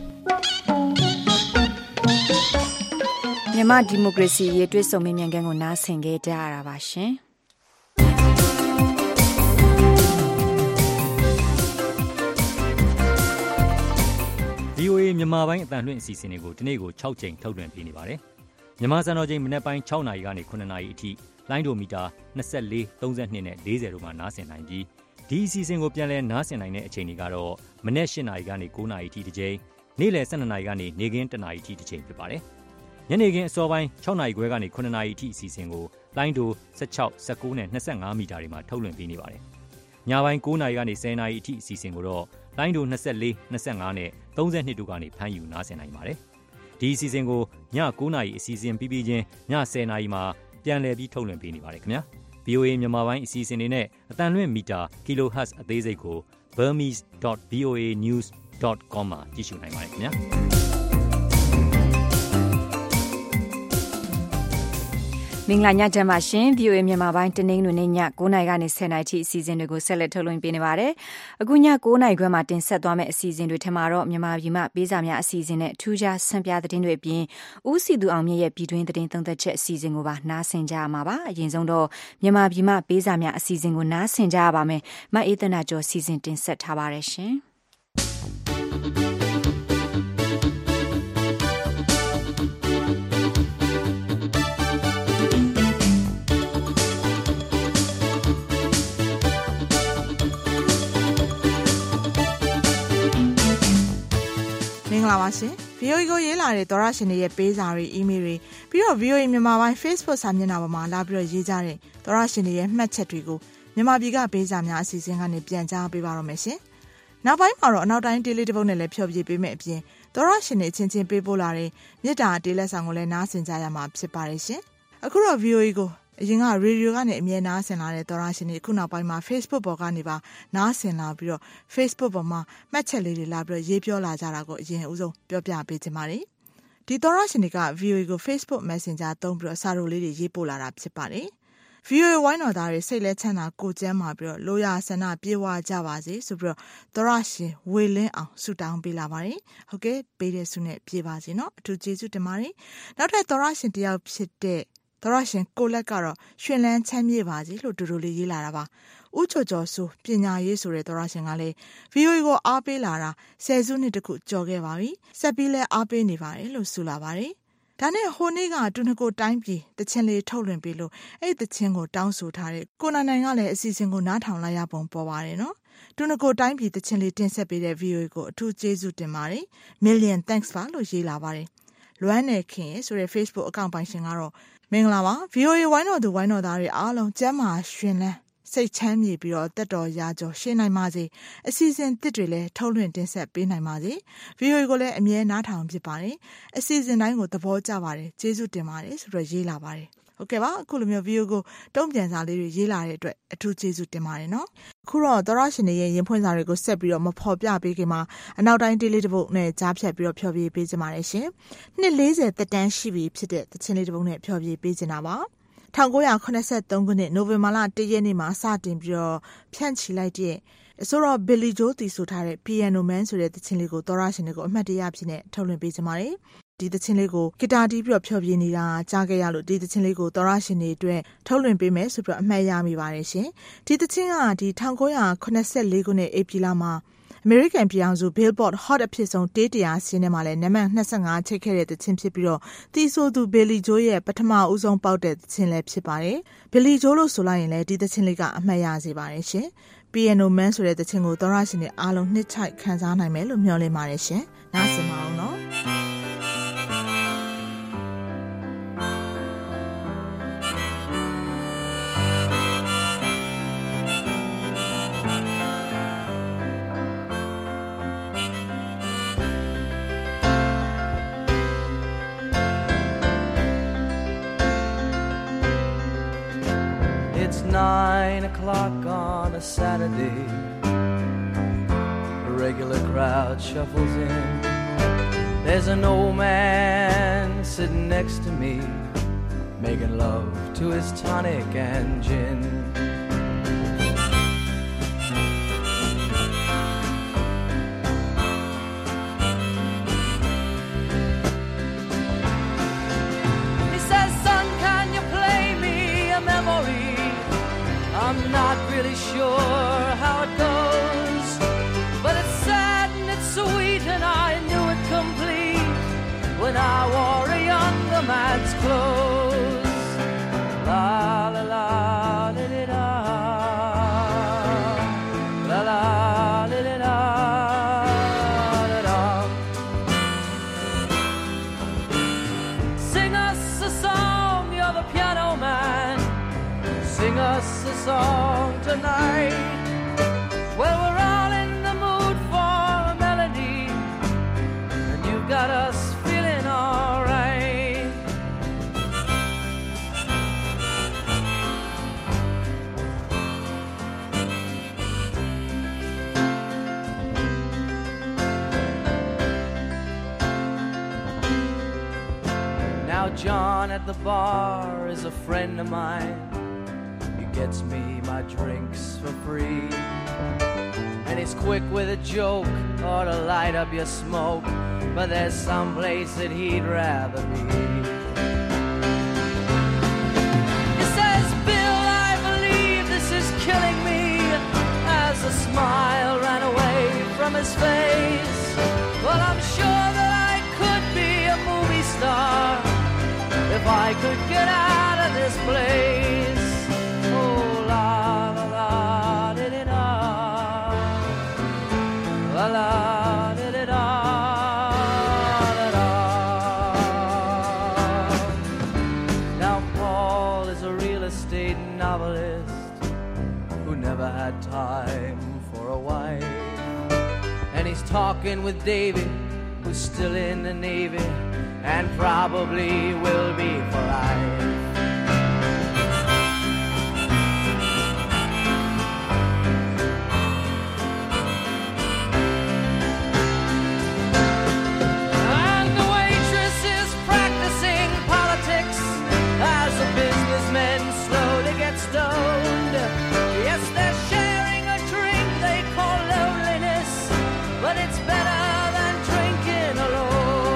မြန်မာဒီမိုကရေစီရေးတွဲဆုံမြင်မြန်ကန်ကိုနားဆင်ခဲ့ကြရတာပါရှင်။ V O A မြန်မာပိုင်းအသံလွှင့်အစီအစဉ်တွေကိုဒီနေ့ကို၆ကြိမ်ထုတ်လွှင့်ပေးနေပါတယ်။မြန်မာစံတော်ချိန်မနက်ပိုင်း၆နာရီကနေခုနှစ်နာရီအထိလိုင်းဒိုမီတာ၂၄၊၃၂နဲ့၄၀တို့မှာနားဆင်နိုင်ပြီးဒီအစီအစဉ်ကိုပြန်လည်နားဆင်နိုင်တဲ့အချိန်တွေကတော့မနက်၈နာရီကနေ၉နာရီအထိတစ်ကြိမ်နေ့လယ်၁၂နာရီကနေနေ့ခင်း၁နာရီအထိတစ်ကြိမ်ဖြစ်ပါတယ်။ညနေခင်းအစောပိုင်း၆နာရီခွဲကနေခုနှစ်နာရီအထိအစီအစဉ်ကိုလိုင်းဒို၁၆၊၁၉နဲ့၂၅မီတာတွေမှာထုတ်လွှင့်ပေးနေပါတယ်။ညပိုင်း၉နာရီကနေ၁၀နာရီအထိအစီအစဉ်ကိုတော့လိုင်းဒို၂၄ ၂၅နဲ့၃၂တို့ကနေဖမ်းယူနားဆင်နိုင်ပါတယ်။ဒီအစီအစဉ်ကိုည၉နာရီအစီအစဉ်ပြီးပြီးချင်းည၁၀နာရီမှာပြန်လည်ပြီးထုတ်လွှင့်ပေးနေပါတယ်ခင်ဗျာ။ဗီအိုအေ မြန်မာပိုင်းအစီအစဉ်တွေနဲ့အတန်လွင့်မီတာ kilohertz အသေးစိတ်ကို burmese dot v o a news dot com မှာကြည့်ရှုနိုင်ပါတယ်ခင်ဗျာ။မင်္ဂလာညချမ်းပါရှင် ဗီအိုအေ မြန်မာပိုင်းတနင်္ဂနွေနေ့ည၉နာရီကနေ၁၀နာရီထိအစီအစဉ်တွေကိုဆက်လက်ထုတ်လွှင့်ပေးနေပါတယ်။အခုည၉နာရီခွဲမှာတင်ဆက်သွားမယ့်အစီအစဉ်တွေထမှာတော့မြန်မာပြည်မှပေးစာများအစီအစဉ်နဲ့ထူးခြားဆန်းပြသတင်းတွေအပြင်ဦးစီသူအောင်မြင့်ရဲ့ပြည်တွင်းသတင်းသုံးသပ်ချက်အစီအစဉ်ကိုပါနားဆင်ကြရမှာပါ။အရင်ဆုံးတော့မြန်မာပြည်မှပေးစာများအစီအစဉ်ကိုနားဆင်ကြရပါမယ်။မအေးသနာကျော်စီစဉ်တင်ဆက်ထားပါတယ်ရှင်။မင်္ဂလာပါရှင် ဗီအိုအေ ကိုရေးလာတဲ့သောရရှင်တွေရဲ့ပေးစာတွေအီးမေးလ်တွေပြီးတော့ ဗီအိုအေ မြန်မာပိုင်း Facebook စာမျက်နှာပေါ်မှာလာပြီးတော့ရေးကြတဲ့သောရရှင်တွေရဲ့မှတ်ချက်တွေကိုမြန်မာပြည်ကပေးစာများအစီအစဉ်ကနေပြန်ကြားပေးပါတော့မယ်ရှင်နောက်ပိုင်းမှာတော့အနောက်တိုင်းတေးလေးတစ်ပုဒ်နဲ့လည်းဖျော်ဖြေပေးမယ်အပြင်သောရရှင်တွေချင်းချင်းပေးပို့လာတဲ့မြစ်တာတေးလက်ဆောင်ကိုလည်းနားဆင်ကြရမှာဖြစ်ပါတယ်ရှင်အခုတော့ ဗီအိုအေ ကိုအရင်ကရေဒီယိုကနေအမြဲနားဆင်လာတဲ့သောရရှင်တွေခုနောက်ပိုင်းမှာ Facebook ပေါ်ကနေပါနားဆင်လာပြီးတော့ Facebook ပေါ်မှာမှတ်ချက်လေးတွေလာပြီးတော့ရေးပြောလာကြတာကိုအရင်အဦးဆုံးပြောပြပေးချင်ပါတယ်။ဒီသောရရှင်တွေက ဗီအိုအေ ကို Facebook Messenger သုံးပြီးတော့စာရိုလေးတွေရေးပို့လာတာဖြစ်ပါတယ်။ ဗီအိုအေ ဝိုင်းတော်သားတွေစိတ်လဲချမ်းသာကိုကျမ်းမာပြီးတော့လိုရာဆန္ဒပြေဝကြပါစေဆိုပြီးတော့သောရရှင်ဝေလင်းအောင်ဆုတောင်းပေးလာပါတယ်။ဟုတ်ကဲ့ပေးတဲ့ဆုနဲ့ပြေပါစေနော်အထူးကျေးဇူးတင်ပါတယ်။နောက်ထပ်သောရရှင်တယောက်ဖြစ်တဲ့သောရရှင်ကိုလက်ကတော့ရွှင်လန်းချမ်းမြေ့ပါစေလို့တူတူလေးရေးလာတာပါ။ဦးကျော်ကျော်ဆိုပညာရေးဆိုတဲ့သောရရှင်ကလည်း ဗီအိုအေ ကိုအားပေးလာတာဆယ်စုနှစ်တခုကျော်ခဲ့ပါပြီ။ဆက်ပြီးလဲအားပေးနေပါတယ်လို့ဆိုလာပါတယ်။ဒါနဲ့ဟိုနေ့ကတူနကိုတိုင်းပြည်တချင်းလေးထုတ်လွှင့်ပေးလို့အဲ့ဒီတချင်းကိုတောင်းဆိုထားတဲ့ကိုနိုင်နိုင်ကလည်းအစီအစဉ်ကိုနားထောင်လိုက်ရပုံပေါ်ပါတယ်နော်။တူနကိုတိုင်းပြည်တချင်းလေးတင်ဆက်ပေးတဲ့ ဗီအိုအေ ကိုအထူးကျေးဇူးတင်ပါတယ်။ Million thanks ပါလို့ရေးလာပါတယ်။လွမ်းနယ်ခင်ရဲ့ဆိုတဲ့ Facebook အကောင့်ပိုင်ရှင်ကတော့မင်္ဂလာပါ ဗီအိုအေ ဝိုင်းတော်သူဝိုင်းတော်သားတွေအားလုံးကျမ်းမာရှင်လန်းစိတ်ချမ်းမြေပြီးတော့တက်တော်ရာကျော်ရှင်းနိုင်ပါစေအစီအစဉ်တစ်တွေလည်းထုတ်လွှင့်တင်ဆက်ပေးနိုင်ပါစေ ဗီအိုအေ ကိုလည်းအမြဲနားထောင်ဖြစ်ပါတယ်အစီအစဉ်တိုင်းကိုသဘောကျပါတယ်ကျေးဇူးတင်ပါတယ်ဆိုတော့ရေးလာပါတယ်ဟုတ်ကဲ့ပါအခုလိုမျိုးဗီအိုအေ ကိုတုံ့ပြန်စာလေးတွေရေးလာတဲ့အတွက်အထူးကျေးဇူးတင်ပါတယ်နော်အခုတော့သောရရှင်တွေရဲ့ရင်ဖွင့်စာတွေကိုဆက်ပြီးတော့မဖော်ပြပေးခင်မှာအနောက်တိုင်းတေးလေးတစ်ပုဒ်နဲ့ကြားဖြတ်ပြီးတော့ဖျော်ဖြေပေးကြပါရရှင်နှစ်၄၀သက်တမ်းရှိပြီဖြစ်တဲ့သချင်းလေးတစ်ပုဒ်နဲ့ဖျော်ဖြေပေးနေတာပါ၁၉၇၃ခုနှစ်နိုဝင်ဘာလ၁ရက်နေ့မှာစတင်ပြီးတော့ဖြန့်ချီလိုက်တဲ့အဆိုတော့ Billy Joel တီဆိုထားတဲ့ Piano Man ဆိုတဲ့သချင်းလေးကိုသောရရှင်တွေကိုအမှတ်တရဖြစ်နေထုတ်လွှင့်ပေးကြပါတယ်ဒီသချင်းလေးကိုဂီတာတီးပြီးတော့ဖျော်ဖြေနေတာကြားခဲ့ရလို့ဒီသချင်းလေးကိုသောရရှင်တွေအတွက်ထုတ်လွှင့်ပေးမယ်ဆိုပြီးတော့အမှတ်ရမိပါတယ်ရှင်ဒီသချင်းကဒီ၁၉၇၄ခုနှစ်ဧပြီလမှာအမေရိကန်ပြည်အောင်စု Billboard Hot အဖြစ်ဆုံးတေးတရားဆင်းထဲမှာလည်းနံပါတ်၂၅ချိတ်ခဲ့တဲ့သချင်းဖြစ်ပြီးတော့တီဆိုသူ Billy Joel ရဲ့ပထမဦးဆုံးပေါက်တဲ့သချင်းလည်းဖြစ်ပါတယ်။ Billy Joel လို့ဆိုလိုက်ရင်လည်းဒီသချင်းလေးကအမှတ်ရစေပါတယ်ရှင်။ Piano Man ဆိုတဲ့သချင်းကိုသောရရှင်တွေအားလုံးနှစ်ချိုက်ခံစားနိုင်မယ်လို့မျှော်လင့်ပါတယ်ရှင်။နားဆင်ပါအောင်နော်။ It's nine o'clock on a Saturday. A regular crowd shuffles in. There's an old man sitting next to me, making love to his tonic and gin. He says, son, can you play me a memory? I'm not really sure how it goes, but it's sad and it's sweet and I knew it complete when I wore a younger man's clothes. La la la la la la la la la la la la. Sing us a song, you're the piano man. Sing us a song tonight. Well, we're all in the mood for John at the bar is a friend of mine. He gets me my drinks for free. And he's quick with a joke or to light up your smoke, but there's some place that he'd rather be. He says, Bill, I believe this is killing me, as a smile ran away from his face. Well, I'm sure that I could be a movie star if I could get out of this place. Oh, la la la, did it all. La la, did it all, it all. Now Paul is a real estate novelist who never had time for a wife. And he's talking with David, who's still in the Navy, and probably will be for life. And the waitress is practicing politics as the businessmen slowly get stoned. Yes, they're sharing a drink they call loneliness, but it's better than drinking alone.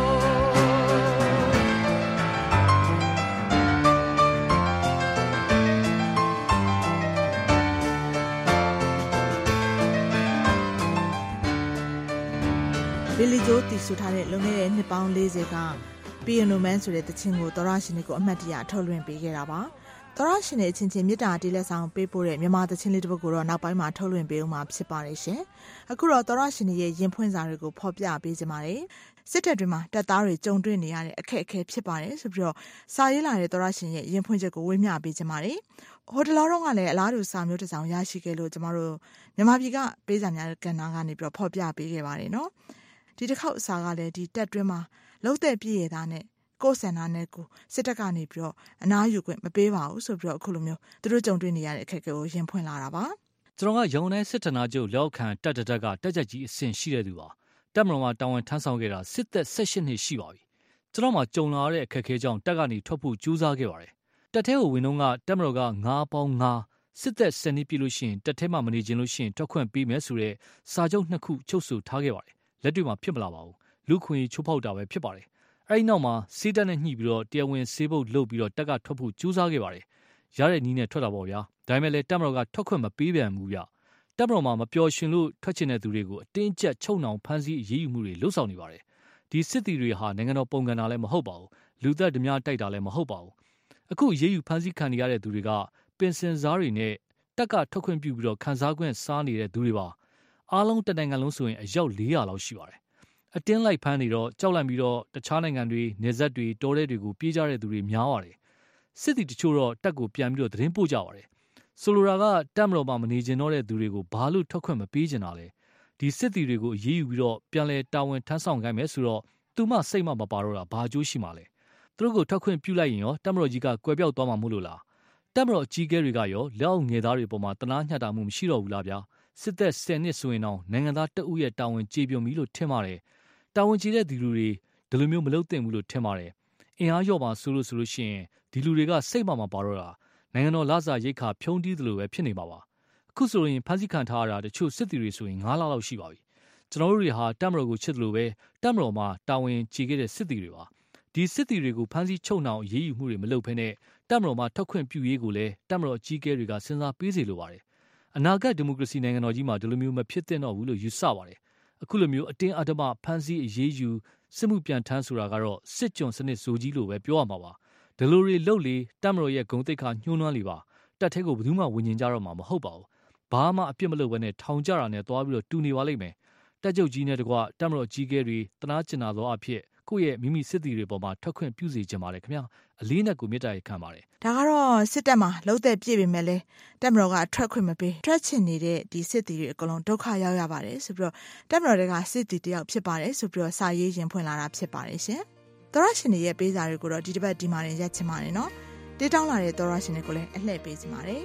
Billy Joe တည်ဆူထားတဲ့လွန်ခဲ့တဲ့နှစ်ပေါင်း၄၀က Piano Man ဆိုတဲ့တခြင်းကိုသောရရှင်တွေကိုအမှတ်တရထုတ်လွှင့်ပေးခဲ့တာပါ။သောရရှင်တွေအချင်းချင်းမေတ္တာတီးလက်ဆောင်ပေးပို့တဲ့မြန်မာတခြင်းလေးတစ်ပုဒ်ကိုတော့နောက်ပိုင်းမှာထုတ်လွှင့်ပေးဦးမှာဖြစ်ပါတယ်ရှင်။အခုတော့သောရရှင်တွေရဲ့ရင်ဖွင့်စာတွေကိုဖော်ပြပေးကြပါမယ်။စစ်တပ်တွေမှာတပ်သားတွေကြုံတွေ့နေရတဲ့အခက်အခဲဖြစ်ပါတယ်ဆိုပြီးတော့စာရေးလာတဲ့သောရရှင်ရဲ့ရင်ဖွင့်ချက်ကိုဝေမျှပေးကြပါမယ်။ဟိုတလောတော့ကလည်းအလားတူစာမျိုးတစ်စောင်ရရှိခဲ့လို့ကျမတို့မြန်မာပြည်ကပေးစာများကဏ္ဍကနေပြီးတော့ဖော်ပြပေးခဲ့ပါတယ်နော်။ဒီတစ်ခေါက်အစာကလည်းဒီတက်တွင်းမှာလှုပ်တဲ့ပြည့်ရတာနဲ့ကိုယ်ဆန္ဒနဲ့ကိုစစ်တပ်ကနေပြီးတော့အနားယူခွင့်မပေးပါဘူးဆိုပြီးတော့အခုလိုမျိုးသူတို့ကြုံတွေ့နေရတဲ့အခက်အခဲကိုရင်ဖွင့်လာတာပါကျွန်တော်ကရုံတိုင်းစစ်ဌာနချုပ်လောက်ခံတက်တတက်ကတက်ချက်ကြီးအဆင့်ရှိတဲ့သူပါတက်မတော်မှာတာဝန်ထမ်းဆောင်ခဲ့တာစစ်သက်၁၈နှစ်ရှိပါပြီကျွန်တော်မှကြုံလာတဲ့အခက်အခဲကြောင့်တက်ကနေထွက်ဖို့ကြိုးစားခဲ့ပါတယ်တက်ထဲကိုဝင်တော့ကတက်မတော်ကငါးပေါင်းငါးစစ်သက်စနစ်ပြလို့ရှိရင်တက်ထဲမှာမနေခြင်းလို့ရှိရင်ထွက်ခွင့်ပေးမယ်ဆိုတဲ့စာချုပ်နှစ်ခုချုပ်ဆိုထားခဲ့ပါတယ်လက်တွေ့မှာဖြစ်မလာပါဘူးလူခွင့်ချိုးဖောက်တာပဲဖြစ်ပါတယ်အဲ့ဒီနောက်မှာစေးတက်နဲ့ညှိပြီးတော့တရားဝင်ဆေးပုတ်လုပ်ပြီးတော့တက်ကထွက်ဖို့ကြိုးစားခဲ့ပါတယ်ရတဲ့နီးနဲ့ထွက်တာပေါ့ဗျာဒါပေမဲ့လည်းတက်မတော်ကထွက်ခွင့်မပေးပြန်ဘူးဗျတက်မတော်မှာမပျော်ရွှင်လို့ထွက်ချင်တဲ့သူတွေကိုအတင်းကျပ်ချုပ်နှောင်ဖမ်းဆီးအရေးယူမှုတွေလှုပ်ဆောင်နေပါတယ်ဒီစစ်တီတွေဟာနိုင်ငံတော်ပုံကန်တာလည်းမဟုတ်ပါဘူးလူသက်ဓမြတိုက်တာလည်းမဟုတ်ပါဘူးအခုအရေးယူဖမ်းဆီးခံရတဲ့သူတွေကပင်စင်စားတွေနဲ့တက်ကထွက်ခွင့်ပြုပြီးတော့ခံစားခွင့်စားနေတဲ့သူတွေပါအားလုံးတနိုင်ငံလုံးဆိုရင်အယောက်၄ရာလောက်ရှိပါတယ်အတင်းလိုက်ဖမ်းနေတော့ကြောက်လန့်ပြီးတော့တခြားနိုင်ငံတွေနေဆက်တွေတောထဲတွေကိုပြေးကြတဲ့သူတွေများပါတယ်စစ်တီတချို့တော့တက်ကိုပြန်ပြီးတော့သတင်းပို့ကြပါတယ်ဆိုလိုတာကတက်မတော်မှာမနေကျင်တော့တဲ့သူတွေကိုဘာလို့ထွက်ခွင့်မပေးကျင်တာလဲဒီစစ်တီတွေကိုအရေးယူပြီးတော့ပြန်လဲတာဝန်ထမ်းဆောင်ခိုင်းမယ်ဆိုတော့သူမှစိတ်မှမပါတော့တာဘာအကျိုးရှိမှာလဲသူတို့ကိုထွက်ခွင့်ပြုလိုက်ရင်ရောတက်မတော်ကြီးကကွယ်ပြောက်သွားမှာမို့လို့လားတက်မတော်အကြီးအကဲတွေကရောလက်အောက်ငယ်သားတွေပေါ်မှာတနာညှက်တာမှုမရှိတော့ဘူးလားဗျာစစ်သက်၁၀နှစ်ဆိုရင်တော့နိုင်ငံသားတအုပ်ရဲ့တာဝန်ကျေပွန်ပြီလို့ထင်ပါတယ်တာဝန်ကြီးတဲ့ဒီလူတွေဒီလိုမျိုးမလုပ်သင့်ဘူးလို့ထင်ပါတယ်အင်အားလျော့ပါဆိုလို့ဆိုလို့ရှိရင်ဒီလူတွေကစိတ်မှမပါတော့တာနိုင်ငံတော်လစာရိတ်ခါဖြုံးတီးသလိုပဲဖြစ်နေပါပါအခုဆိုရင်ဖမ်းဆီးခံထားရတာတချို့စစ်တီတွေဆိုရင်၅လလောက်ရှိပါပြီကျွန်တော်တို့တွေဟာတက်မတော်ကိုချစ်တယ်လို့ပဲတက်မတော်မှာတာဝန်ကြီးခဲ့တဲ့စစ်တီတွေပါဒီစစ်တီတွေကိုဖမ်းဆီးချုပ်နှောင်ရေးယူမှုတွေမလုပ်ဘဲနဲ့တက်မတော်မှာထွက်ခွင့်ပြုရေးကိုလည်းတက်မတော်ကြီးကဲတွေကစဉ်းစားပေးစေလိုပါတယ်အနာဂတ်ဒီမိုကရေစီနိုင်ငံတော်ကြီးမှာဒီလိုမျိုးမဖြစ်သင့်တော့ဘူးလို့ယူဆပါတယ်အခုလိုမျိုးအတင်းအဓမ္မဖမ်းဆီးအရေးယူစစ်မှုပြန်ထမ်းဆိုတာကတော့စစ်ကြုံစနစ်ဇိုကြီးလိုပဲပြောရမှာပါဒီလိုတွေလှုပ်လေတက်မတော်ရဲ့ဂုံတိတ်ခါညှိုးနှွမ်းလေပါတက်ထဲကိုဘယ်သူမှဝင်ကျင်ကြတော့မှာမဟုတ်ပါဘူးဘာမှအပြစ်မလုပ်ဘဲနဲ့ထောင်ကြတာနဲ့သွားပြီးတော့တူနေပါလိမ့်မယ်တက်ကြုတ်ကြီးနဲ့တကွတက်မတော်ကြီးကဲတွေတနာကျင်နာသောအဖြစ်ကိုယ့်ရဲ့မိမိစစ်တီတွေပေါ်မှာထွက်ခွင့်ပြုစေချင်ပါတယ်ခင်ဗျာအလေးနဲ့ကိုမြတ်တာရခံပါတယ်ဒါကတော့စစ်တပ်မှာလှုပ်သက်ပြည့်ပေမဲ့လဲတက်မတော်ကထွက်ခွင့်မပေးထွက်ချင်နေတဲ့ဒီစစ်တီတွေအကုန်လုံးဒုက္ခရောက်ရပါတယ်ဆိုပြီးတော့တက်မတော်တွေကစစ်တီတယောက်ဖြစ်ပါတယ်ဆိုပြီးတော့စာရေးရင်ဖွင့်လာတာဖြစ်ပါတယ်ရှင်သောရရှင်တွေရဲ့ပေးစာတွေကိုတော့ဒီတစ်ပတ်ဒီမှာရက်ချင်ပါတယ်နော်တေးတောင်းလာတဲ့သောရရှင်တွေကိုလည်းအလှည့်ပေးချင်ပါတယ်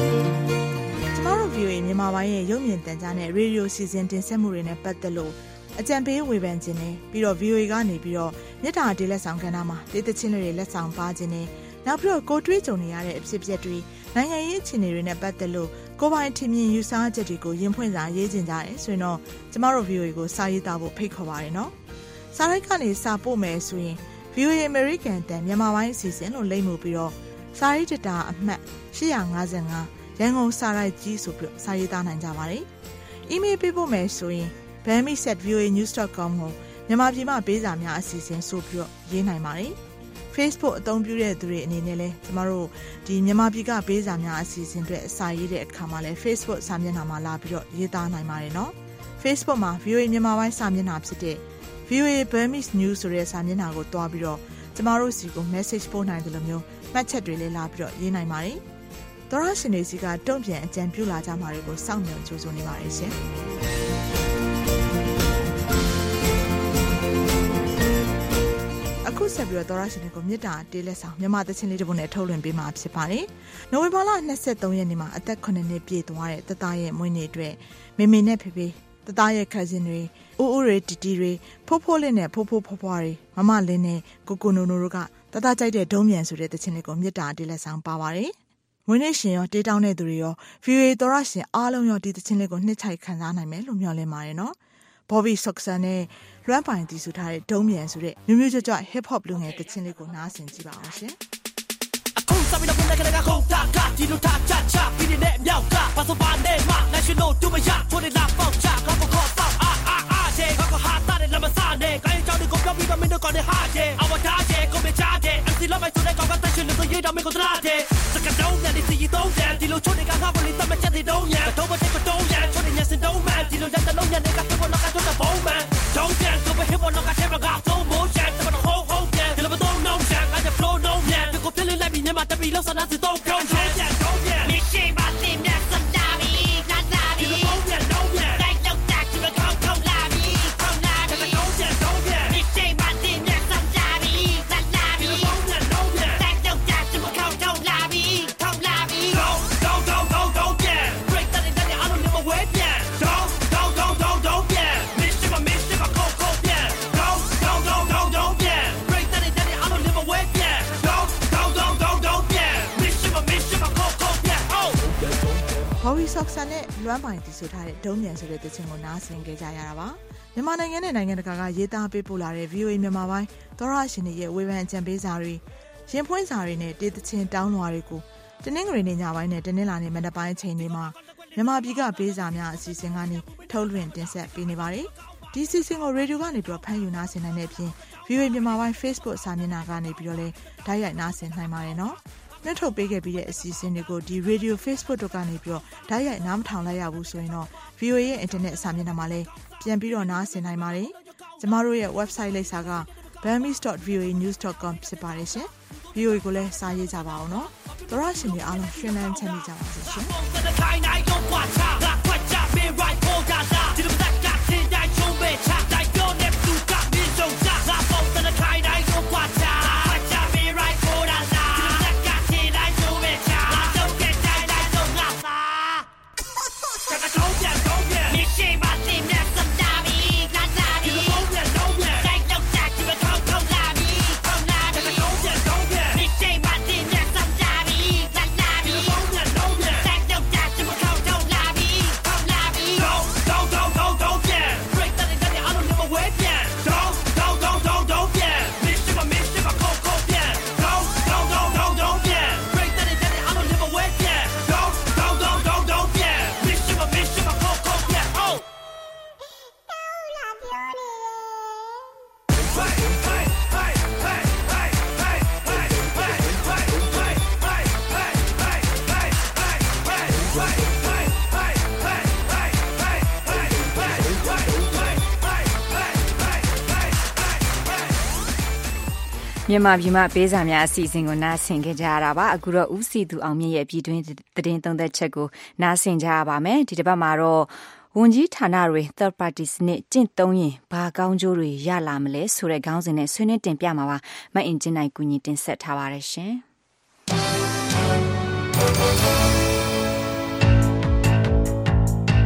ဗီအိုအေမြန်မာပိုင်းရဲ့ရုပ်မြင်သံကြားနဲ့ရေဒီယိုစီစဉ်တင်ဆက်မှုတွေနဲ့ပတ်သက်လို့အကြံပေးဝေဖန်ခြင်းနဲ့ပြီးတော့ ဗီအိုအေ ကနေပြီးတော့မြစ်တာတေးလက်ဆောင်ကဏ္ဍမှာတေးသချင်းတွေလက်ဆောင်ပါခြင်းနဲ့နောက်ပြီးတော့ကိုတွေးကြုံနေရတဲ့အဖြစ်အပျက်တွေနိုင်ငံရေးအခြေအနေတွေနဲ့ပတ်သက်လို့ကိုပိုင်ထင်မြင်ယူဆချက်တွေကိုရင်ဖွင့်စာရေးခြင်းကြတယ်ဆိုရင်တော့ကျမတို့ ဗီအိုအေ ကိုစာရေးသားဖို့ဖိတ်ခေါ်ပါတယ်နော်စာရိုက်ကနေစာပို့မယ်ဆိုရင် ဗီအိုအေ American တန်မြန်မာပိုင်းအစီအစဉ်လို့လိမ့်မှုပြီးတော့စာရေးတတာအမှတ်၈၅၅ရန်ကုန်စာရိုက်ကြီးဆိုပြီးစာရေးသားနိုင်ကြပါတယ်အီးမေးလ်ပေးပို့မယ်ဆိုရင် burmese at v o a news dot com ကိုမြန်မာပြည်မှာပေးစာများအစီအစဉ်ဆိုပြီးတော့ရေးနိုင်ပါတယ်Facebook အသုံးပြုတဲ့သူတွေအနေနဲ့လည်းကျမတို့ဒီမြန်မာပြည်ကပေးစာများအစီအစဉ်တွေအစာရေးတဲ့အခါမှာလည်း Facebook စာမျက်နှာမှာလာပြီးတော့ရေးသားနိုင်ပါတယ်နော် Facebook မှာ ဗီအိုအေ မြန်မာပိုင်းစာမျက်နှာဖြစ်တဲ့ ဗီအိုအေ Burmese News ဆိုတဲ့စာမျက်နှာကိုတွားပြီးတော့ကျမတို့စီကို message ပို့နိုင်တယ်လို့မျိုးမှတ်ချက်တွေလည်းလာပြီးတော့ရေးနိုင်ပါတယ်သောရရှင်တွေစီကတုံ့ပြန်အကြံပြုလာကြမှာတွေကိုစောင့်မျှော်ကြိုးစားနေပါတယ်ရှင်အခုဆက်ပြီးတော့သောရရှင်တွေကိုမြစ်တာတေးလက်ဆောင်မြန်မာသချင်းလေးတစ်ပုဒ်နဲ့ထုတ်လွှင့်ပေးမှာဖြစ်ပါတယ်။နိုဝင်ဘာလ၂၃ရက်နေ့မှာအသက်၉နှစ်ပြည့်သွားတဲ့တသားရဲ့မွေးနေ့အတွက်မေမေနဲ့ဖေဖေတသားရဲ့ cousin တွေဦးဦးတွေတီတီတွေဖိုးဖိုးလေးနဲ့ဖိုးဖိုးဖွားဖွားတွေမမလင်းနဲ့ကိုကိုနိုနိုတို့ကတသားကြိုက်တဲ့ဒုံးမြန်ဆိုတဲ့သချင်းလေးကိုမြစ်တာတေးလက်ဆောင်ပါပါတယ်။မွေးနေ့ရှင်ရောတေးတောင်းတဲ့သူတွေရော ဗီအိုအေ သောရရှင်အားလုံးရောဒီသချင်းလေးကိုနှစ်ချိုက်ခံစားနိုင်မယ်လို့မျှော်လင့်ပါတယ်နော်။ Bobby Soxer နဲ့လွမ်းပိုင်တီးဆိုထားတဲ့ဒုံးမြန်ဆိုတဲ့မျိုးမျိုးကြွကြွ hip hop လူငယ်တချင်းလေးကိုနားဆင်ကြည့်ပါအောင်ရှင်အခုစပီတော့ဘယ်ကလေးကခုတ်တာကဒီလိုတာချာချာပြီးနေတဲ့မြောက်ကပါစပါနေမှာ national တူမရထိုးနေလာပေါက်ချကောက်ကောက်ပေါက်အာအာအာချေကောက်ဟာတာတဲ့လမစားနဲ့ကိုင်းချောင်းကိုပြောပြီးတော့မင်းတို့ကနေဟာချေအဝတာချေကိုမချာချေ em xê လောက်ပဲဆိုတဲ့ကောက်ကတက်ချင်လို့ရေးတော့မင်းကိုတလားချေစကတုံးနဲ့ဒီစီတုံးချေဒီလိုချိုးနေကငါ့ကိုလေးတမချက်တဲ့တုံးရတော့မတဲ့ကတုံးရချိုးနေညစတုံးမှဒီလိုရက်တဲ့လုံးရနေကစပေါ်တော့ကတော့ဘုံမှdon't dance go hip hop no ka tema ga so mo chat but ho ho yeah the don't know chat I just flow no yeah the go feel like me never to be lost on that don't go yeah don't yeah me shame my team that's some davi not davi the don't yeah don't yeah like no tax to the come come lavi come lavi the don't yeah don't yeah me shame my team that's some davi not davi the don't yeah don't yeah like no tax to the come come lavi come lavi don't don't don't don't don't yeah break that in that I don't never wait yeah don't don't don't don't don't yeah Bobby Soxer နဲ့လွမ်းပိုင်တီးဆိုထားတဲ့ဒုံးမြန်ဆိုတဲ့သချင်းကိုနားဆင်ကြကြရတာပါမြန်မာနိုင်ငံနဲ့နိုင်ငံတကာကရေးသားပေးပို့လာတဲ့ ဗီအိုအေ မြန်မာပိုင်းသောရရှင်တွေရဲ့ဝေဖန်အကြံပေးစာတွေရင်ဖွင့်စာတွေနဲ့တေးသချင်းတောင်းလွှာတွေကိုတနင်္ဂနွေနေ့ညပိုင်းနဲ့တနင်္လာနေ့မနက်ပိုင်းအချိန်တွေမှာမြန်မာပြည်ကပေးစာများအစီအစဉ်ကနေထုတ်လွှင့်တင်ဆက်ပေးနေပါတယ်ဒီစီစဉ်ကိုရေဒီယိုကနေပြီးတော့ဖမ်းယူနားဆင်နိုင်တဲ့အပြင် ဗီအိုအေ မြန်မာပိုင်း Facebook စာမျက်နှာကနေပြီးတော့လည်းဓာတ်ရိုက်နားဆင်နိုင်ပါတယ်နော်နှုတ်ထုတ်ပေးခဲ့ပြီးတဲ့အစီအစဉ်တွေကိုဒီ Radio Facebook တို့ကနေပြီးတော့ဓာတ်ရိုက်နားမထောင်လိုက်ရဘူးဆိုရင်တော့ ဗီအိုအေ ရဲ့ internet စာမျက်နှာမှာလည်းပြန်ပြီးတော့နားဆင်နိုင်ပါတယ်ကျမတို့ရဲ့ website လိပ်စာက burmese dot v o a news dot com ဖြစ်ပါတယ်ရှင် ဗီအိုအေ ကိုလည်းစာရေးကြပါအောင်နော်သောရရှင်တွေအားလုံးရှင်လန်းချမ်းမြေ့ကြပါစေရှင်မြန်မာပြည်မှာပေးစာများအစီအစဉ်ကိုနားဆင်ကြကြရတာပါအခုတော့ဦးစီသူအောင်မြင့်ရဲ့ပြည်တွင်းသတင်းသုံးသက်ချက်ကိုနားဆင်ကြရပါမယ်ဒီတစ်ပတ်မှာတော့ဝန်ကြီးဌာနတွေ third party စနစ်ကျင့်သုံးရင်ဘာကောင်းကျိုးတွေရလာမလဲဆိုတဲ့ခေါင်းစဉ်နဲ့ဆွေးနွေးတင်ပြမှာပါမအင်ဂျင်နိုင်ကူညီတင်ဆက်ထားပါတယ်ရှင်ပ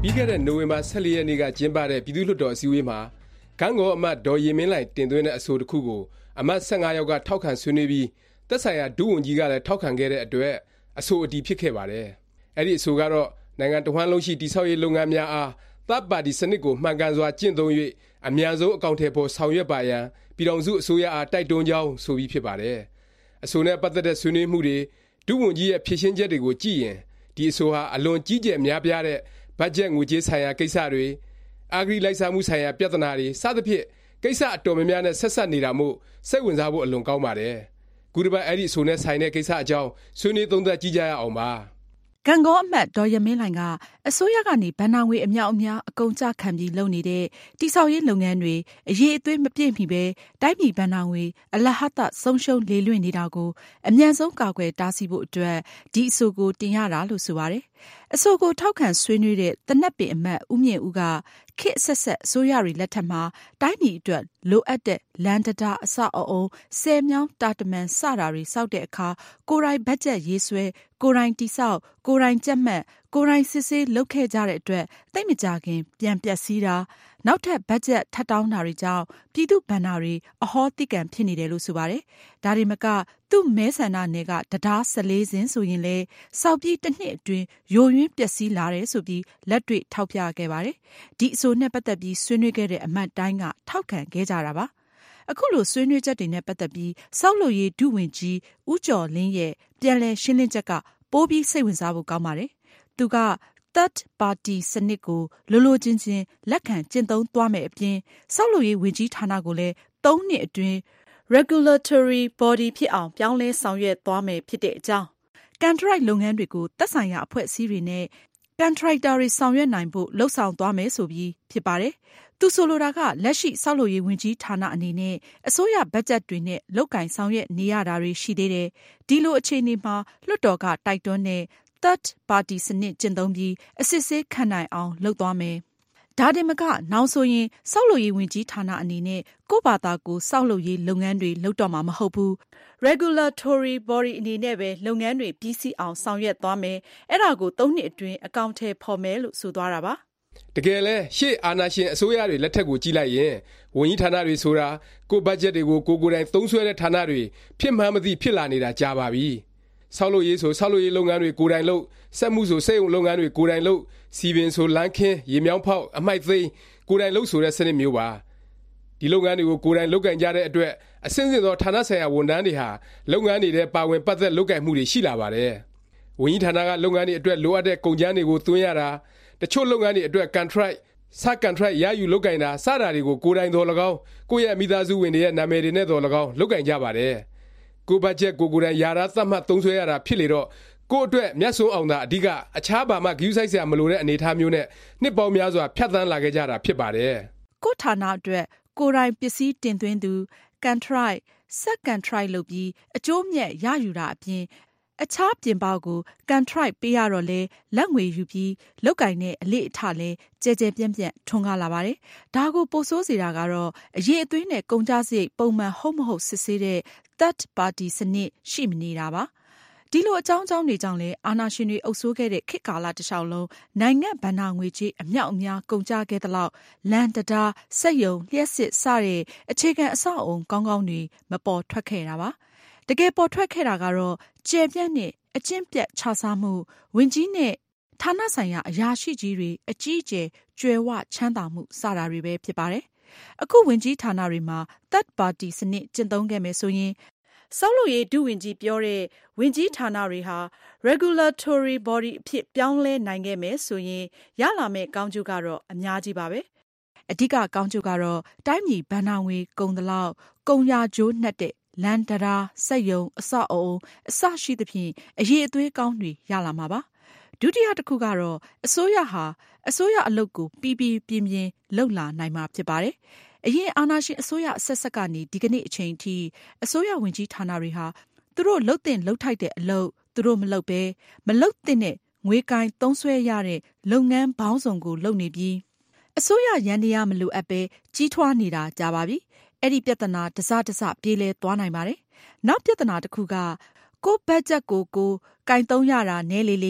ပြီးခဲ့တဲ့နိုဝင်ဘာ၁၄ရက်နေ့ကကျင်းပတဲ့ပြည်သူ့လွှတ်တော်အစည်းအဝေးမှာကန်းကောအမတ်ဒေါ်ရင်မင်းလှိုင်တင်သွင်းတဲ့အဆိုတစ်ခုကိုအမတ်၁၅ယောက်ကထောက်ခံဆွေးနွေးပြီးသက်ဆိုင်ရာဒုဝန်ကြီးကလည်းထောက်ခံခဲ့တဲ့အတွက်အဆိုအတည်ဖြစ်ခဲ့ပါတယ်။အဲ့ဒီအဆိုကတော့နိုင်ငံတစ်ဝန်းလုံးရှိတည်ဆောက်ရေးလုပ်ငန်းများအားတပ်ပါတီစနစ်ကိုမှန်ကန်စွာကျင့်သုံး၍အများဆုံးအကောင့်ထဲပေါ်ဆောင်ရွက်ပါရန်ပြည်ထောင်စုအစိုးရအားတိုက်တွန်းကြောင်းဆိုပြီးဖြစ်ပါတယ်။အဆိုနဲ့ပတ်သက်တဲ့ဆွေးနွေးမှုတွေဒုဝန်ကြီးရဲ့ဖြေရှင်းချက်တွေကိုကြည့်ရင်ဒီအဆိုဟာအလွန်ကြီးကျယ်များပြားတဲ့ဘတ်ဂျက်ငွေကြေးဆိုင်ရာကိစ္စတွေအာဂရိလိုက်စားမှုဆိုင်ရာပြဿနာတွေစသဖြင့်ကိစ္စအတော်များများနဲ့ဆက်ဆက်နေတာမို့စိတ်ဝင်စားဖို့အလွန်ကောင်းပါတယ်။ခုတစ်ပတ်အဲ့ဒီအဆိုနဲ့ဆိုင်တဲ့ကိစ္စအကြောင်းဆွေးနွေးသုံးသပ်ကြည့်ကြရအောင်ပါ။ကံကောအမတ်ဒေါ်ရမင်းလှိုင်ကအစိုးရကနေဘဏ္ဍာငွေအမြောက်အများအကုန်ကျခံပြီးလုပ်နေတဲ့တိဆောက်ရေးလုပ်ငန်းတွေအရေးအသွေးမပြည့်မီပဲတိုင်းပြည်ဘဏ္ဍာငွေအလဟဿဆုံးရှုံးလေလွင့်နေတာကိုအမြန်ဆုံးကာကွယ်တားဆီးဖို့အတွက်ဒီအဆိုကိုတင်ရတာလို့ဆိုပါတယ်။အဆိုကိုထောက်ခံဆွေးနွေးတဲ့တနက်ပင်အမတ်ဦးမြင့်ဦးကခေတ်ဆက်ဆက်အစိုးရတွေလက်ထက်မှာတိုင်းပြည်အတွက်လိုအပ်တဲ့လန်တတာအဆောက်အအုံဆယ်မြောင်းတာတမန်စတာတွေစောက်တဲ့အခါကိုယ်တိုင်ဘတ်ဂျက်ရေးဆွဲကိုယ်တိုင်တိဆောက်ကိုယ်တိုင်ကြက်မှတ်ကိုယ်တိုင်စစ်ဆေးလုပ်ခဲ့ကြတဲ့အတွက်သိမကြခင်ပြန်ပျက်စီးတာနောက်ထပ်ဘတ်ဂျက်ထပ်တောင်းတာတွေကြောင့်ပြည်သူ့ဘဏ္ဍာတွေအဟောတိကံဖြစ်နေတယ်လို့ဆိုပါတယ်။ဒါတွေမကသူ့မဲဆန္ဒနယ်ကတရား၁၄စင်းဆိုရင်လေစောက်ပြီးတစ်နှစ်အတွင်းယိုယွင်းပျက်စီးလာတယ်ဆိုပြီးလက်တွေ့ထောက်ပြခဲ့ပါတယ်။ဒီအဆိုနဲ့ပတ်သက်ပြီးဆွေးနွေးခဲ့တဲ့အမတ်တိုင်းကထောက်ခံခဲ့ကြတာပါ။အခုလိုဆွေးနွေးချက်တွေနဲ့ပတ်သက်ပြီးစောက်လို့ရေးဒုဝန်ကြီးဦးကျော်လင်းရဲ့ပြန်လည်ရှင်းလင်းချက်ကပိုးပြီးစိတ်ဝင်စားဖို့ကောင်းပါတယ်။သူကThird Party စနစ်ကိုလိုလိုချင်းချင်းလက်ခံကျင့်သုံးသွားမယ်အပြင်စောက်လို့ရေးဝန်ကြီးဌာနကိုလည်းသုံးနှစ်အတွင်း regulatory body ဖြစ်အောင်ပြောင်းလဲဆောင်ရွက်သွားမယ်ဖြစ်တဲ့အကြောင်းကန်ထရိုက်လုပ်ငန်းတွေကိုသက်ဆိုင်ရာအဖွဲ့အစည်းတွေနဲ့ကန်ထရိုက်တာတွေဆောင်ရွက်နိုင်ဖို့လှုံ့ဆော်သွားမယ်ဆိုပြီးဖြစ်ပါတယ်။သူဆိုလိုတာကလက်ရှိစောက်လို့ရေးဝန်ကြီးဌာနအနေနဲ့အစိုးရဘတ်ဂျက်တွေနဲ့လုပ်ကင်ဆောင်ရွက်နေရတာတွေရှိသေးတယ်။ဒီလိုအခြေအနေမှာလွှတ်တော်ကတိုက်တွန်းတဲ့Third Party စနစ်ကျင့်သုံးပြီးအစစ်ဆေးခံနိုင်အောင်လုပ်သွားမယ်။ဒါတင်မကနောက်ဆိုရင်စောက်လုပ်ရေးဝန်ကြီးဌာနအနေနဲ့ကိုယ့်ဘာသာကိုစောက်လုပ်ရေးလုပ်ငန်းတွေလုပ်တော့မှာမဟုတ်ဘူး။ regulatory body အနေနဲ့ပဲလုပ်ငန်းတွေပြီးစီးအောင်ဆောင်ရွက်သွားမယ်။အဲ့ဒါကိုသုံးနှစ်အတွင်းအကောင့်ထဲပေါ်မယ်လို့ဆိုသွားတာပါ။တကယ်လဲရှေ့အာဏာရှင်အစိုးရတွေလက်ထက်ကိုကြည့်လိုက်ရင်ဝန်ကြီးဌာနတွေဆိုတာကိုယ့်ဘတ်ဂျက်တွေကိုကိုယ်ကိုယ်တိုင်သုံးစွဲတဲ့ဌာနတွေဖြစ်မှန်းမသိဖြစ်လာနေတာကြာပါပြီ။ဆောက်လုပ်ရေးဆိုဆောက်လုပ်ရေးလုပ်ငန်းတွေကိုယ်တိုင်လုပ်စက်မှုဆိုစက်ရုံလုပ်ငန်းတွေကိုယ်တိုင်လုပ်စီပင်ဆိုလမ်းခင်းရေမြောင်းဖောက်အမိုက်သိမ်းကိုယ်တိုင်လုပ်ဆိုတဲ့စနစ်မျိုးပါဒီလုပ်ငန်းတွေကိုကိုယ်တိုင်လုပ်ကင်ကြတဲ့အတွက်အစင်းစင်သောဌာနဆိုင်ရာဝန်ထမ်းတွေဟာလုပ်ငန်းတွေထဲပါဝင်ပတ်သက်လုပ်ကင်မှုတွေရှိလာပါတယ်ဝန်ကြီးဌာနကလုပ်ငန်းတွေအတွက်လိုအပ်တဲ့ကုန်ကျန်းတွေကိုသွင်းရတာတချို့လုပ်ငန်းတွေအတွက် contract စကန်ထရိုက်ရယူလုပ်ကင်တာစတာတွေကိုကိုယ်တိုင်တော်၎င်းကိုယ့်ရဲ့မိသားစုဝင်တွေရဲ့နာမည်တွေနဲ့တော်၎င်းလုပ်ကင်ကြပါတယ်ကိုဘတ်ဂျက်ကိုကိုယ်တိုင်ယာရာသတ်မှတ်သုံးစွဲရတာဖြစ်လေတော့ကိုယ့်အတွက်မျက်စုံအောင်တာအဓိကအခြားဘာမှဂရုစိုက်စရာမလိုတဲ့အနေအထားမျိုးနဲ့နှစ်ပေါင်းများစွာဖြတ်သန်းလာခဲ့ကြတာဖြစ်ပါတယ်ကိုယ့်ဌာနအတွက်ကိုယ်တိုင်ပစ္စည်းတင်သွင်းသူကန်ထရိုက်စက်ကန်ထရိုက်လုပ်ပြီးအကျိုးမြတ်ရယူတာအပြင်အခြားပြင်ပကိုကန်ထရိုက်ပေးရတော့လဲလက်ငွေယူပြီးလောက်ကင်တဲ့အလေးအထလဲကြဲကြဲပြန့်ပြန့်ထွန်းကားလာပါတယ်ဒါကိုပိုဆိုးစေတာကတော့အရေးအသွေးနဲ့ကုန်ကျစရိတ်ပုံမှန်ဟုတ်မဟုတ်စစ်ဆေးတဲ့Third Party စနစ်ရှိမနေတာပါဒီလိုအကြောင်းအကြောင်းတွေကြောင့်လဲအာဏာရှင်တွေအုပ်စိုးခဲ့တဲ့ခေတ်ကာလတစ်လျှောက်လုံးနိုင်ငံဗဏ္ဍာငွေကြေးအမြောက်အများကုန်ကျခဲ့သလောက်လန်တတာစက်ယုံလျှက်စစ်စတဲ့အခြေခံအဆောက်အုံကောင်းကောင်းတွေမပေါ်ထွက်ခဲ့တာပါတကယ်ပေါ်ထွက်ခဲ့တာကတော့ကျယ်ပြန့်တဲ့အကျင့်ပြတ်ခြစားမှုဝင်ကြီးနဲ့ဌာနဆိုင်ရာအရာရှိကြီးတွေအကြီးအကျယ်ကျွယ်ဝချမ်းသာမှုစတာတွေပဲဖြစ်ပါတယ်အခုဝင်ကြီးဌာနတွေမှာ Third Party စနစ်ကျင့်သုံးခဲ့မယ်ဆိုရင်စောက်လို့ရေးဒုဝင်ကြီးပြောတဲ့ဝင်ကြီးဌာနတွေဟာ regulatory body အဖြစ်ပြောင်းလဲနိုင်ခဲ့မယ်ဆိုရင်ရလာမယ့်ကောင်းကျိုးကတော့အများကြီးပါပဲအဓိကကောင်းကျိုးကတော့တိုင်းပြည်ဘဏ္ဍာငွေကုန်သလောက်ကုန်ရကျိုးနှက်တဲ့လန်တရာစက်ယုံအဆောက်အအုံအစရှိသဖြင့်အရေးအသွေးကောင်းတွေရလာမှာပါဒုတိယတစ်ခုကတော့အစိုးရဟာအစိုးရအလုပ်ကိုပြီးပြီးပြင်းပြင်းလုပ်လာနိုင်မှာဖြစ်ပါတယ်အရင်အာဏာရှင်အစိုးရအဆက်ဆက်ကနေဒီကနေ့အချိန်ထိအစိုးရဝင်ကြီးဌာနတွေဟာသူတို့လှုပ်တင်လှုပ်ထိုက်တဲ့အလုပ်သူတို့မလုပ်ဘဲမလုပ်တဲ့နဲ့ငွေကိုင်းသုံးဆွဲရတဲ့လုပ်ငန်းပေါင်းစုံကိုလုပ်နေပြီးအစိုးရရန်တရားမလိုအပ်ပဲကြီးထွားနေတာကြာပါပြီအဲ့ဒီပြဿနာတစတစပြေးလဲသွားနိုင်ပါတယ်နောက်ပြဿနာတစ်ခုကကိုဘတ်ဂျက်ကိုကိုကင်သုံးရတာနဲလေလေ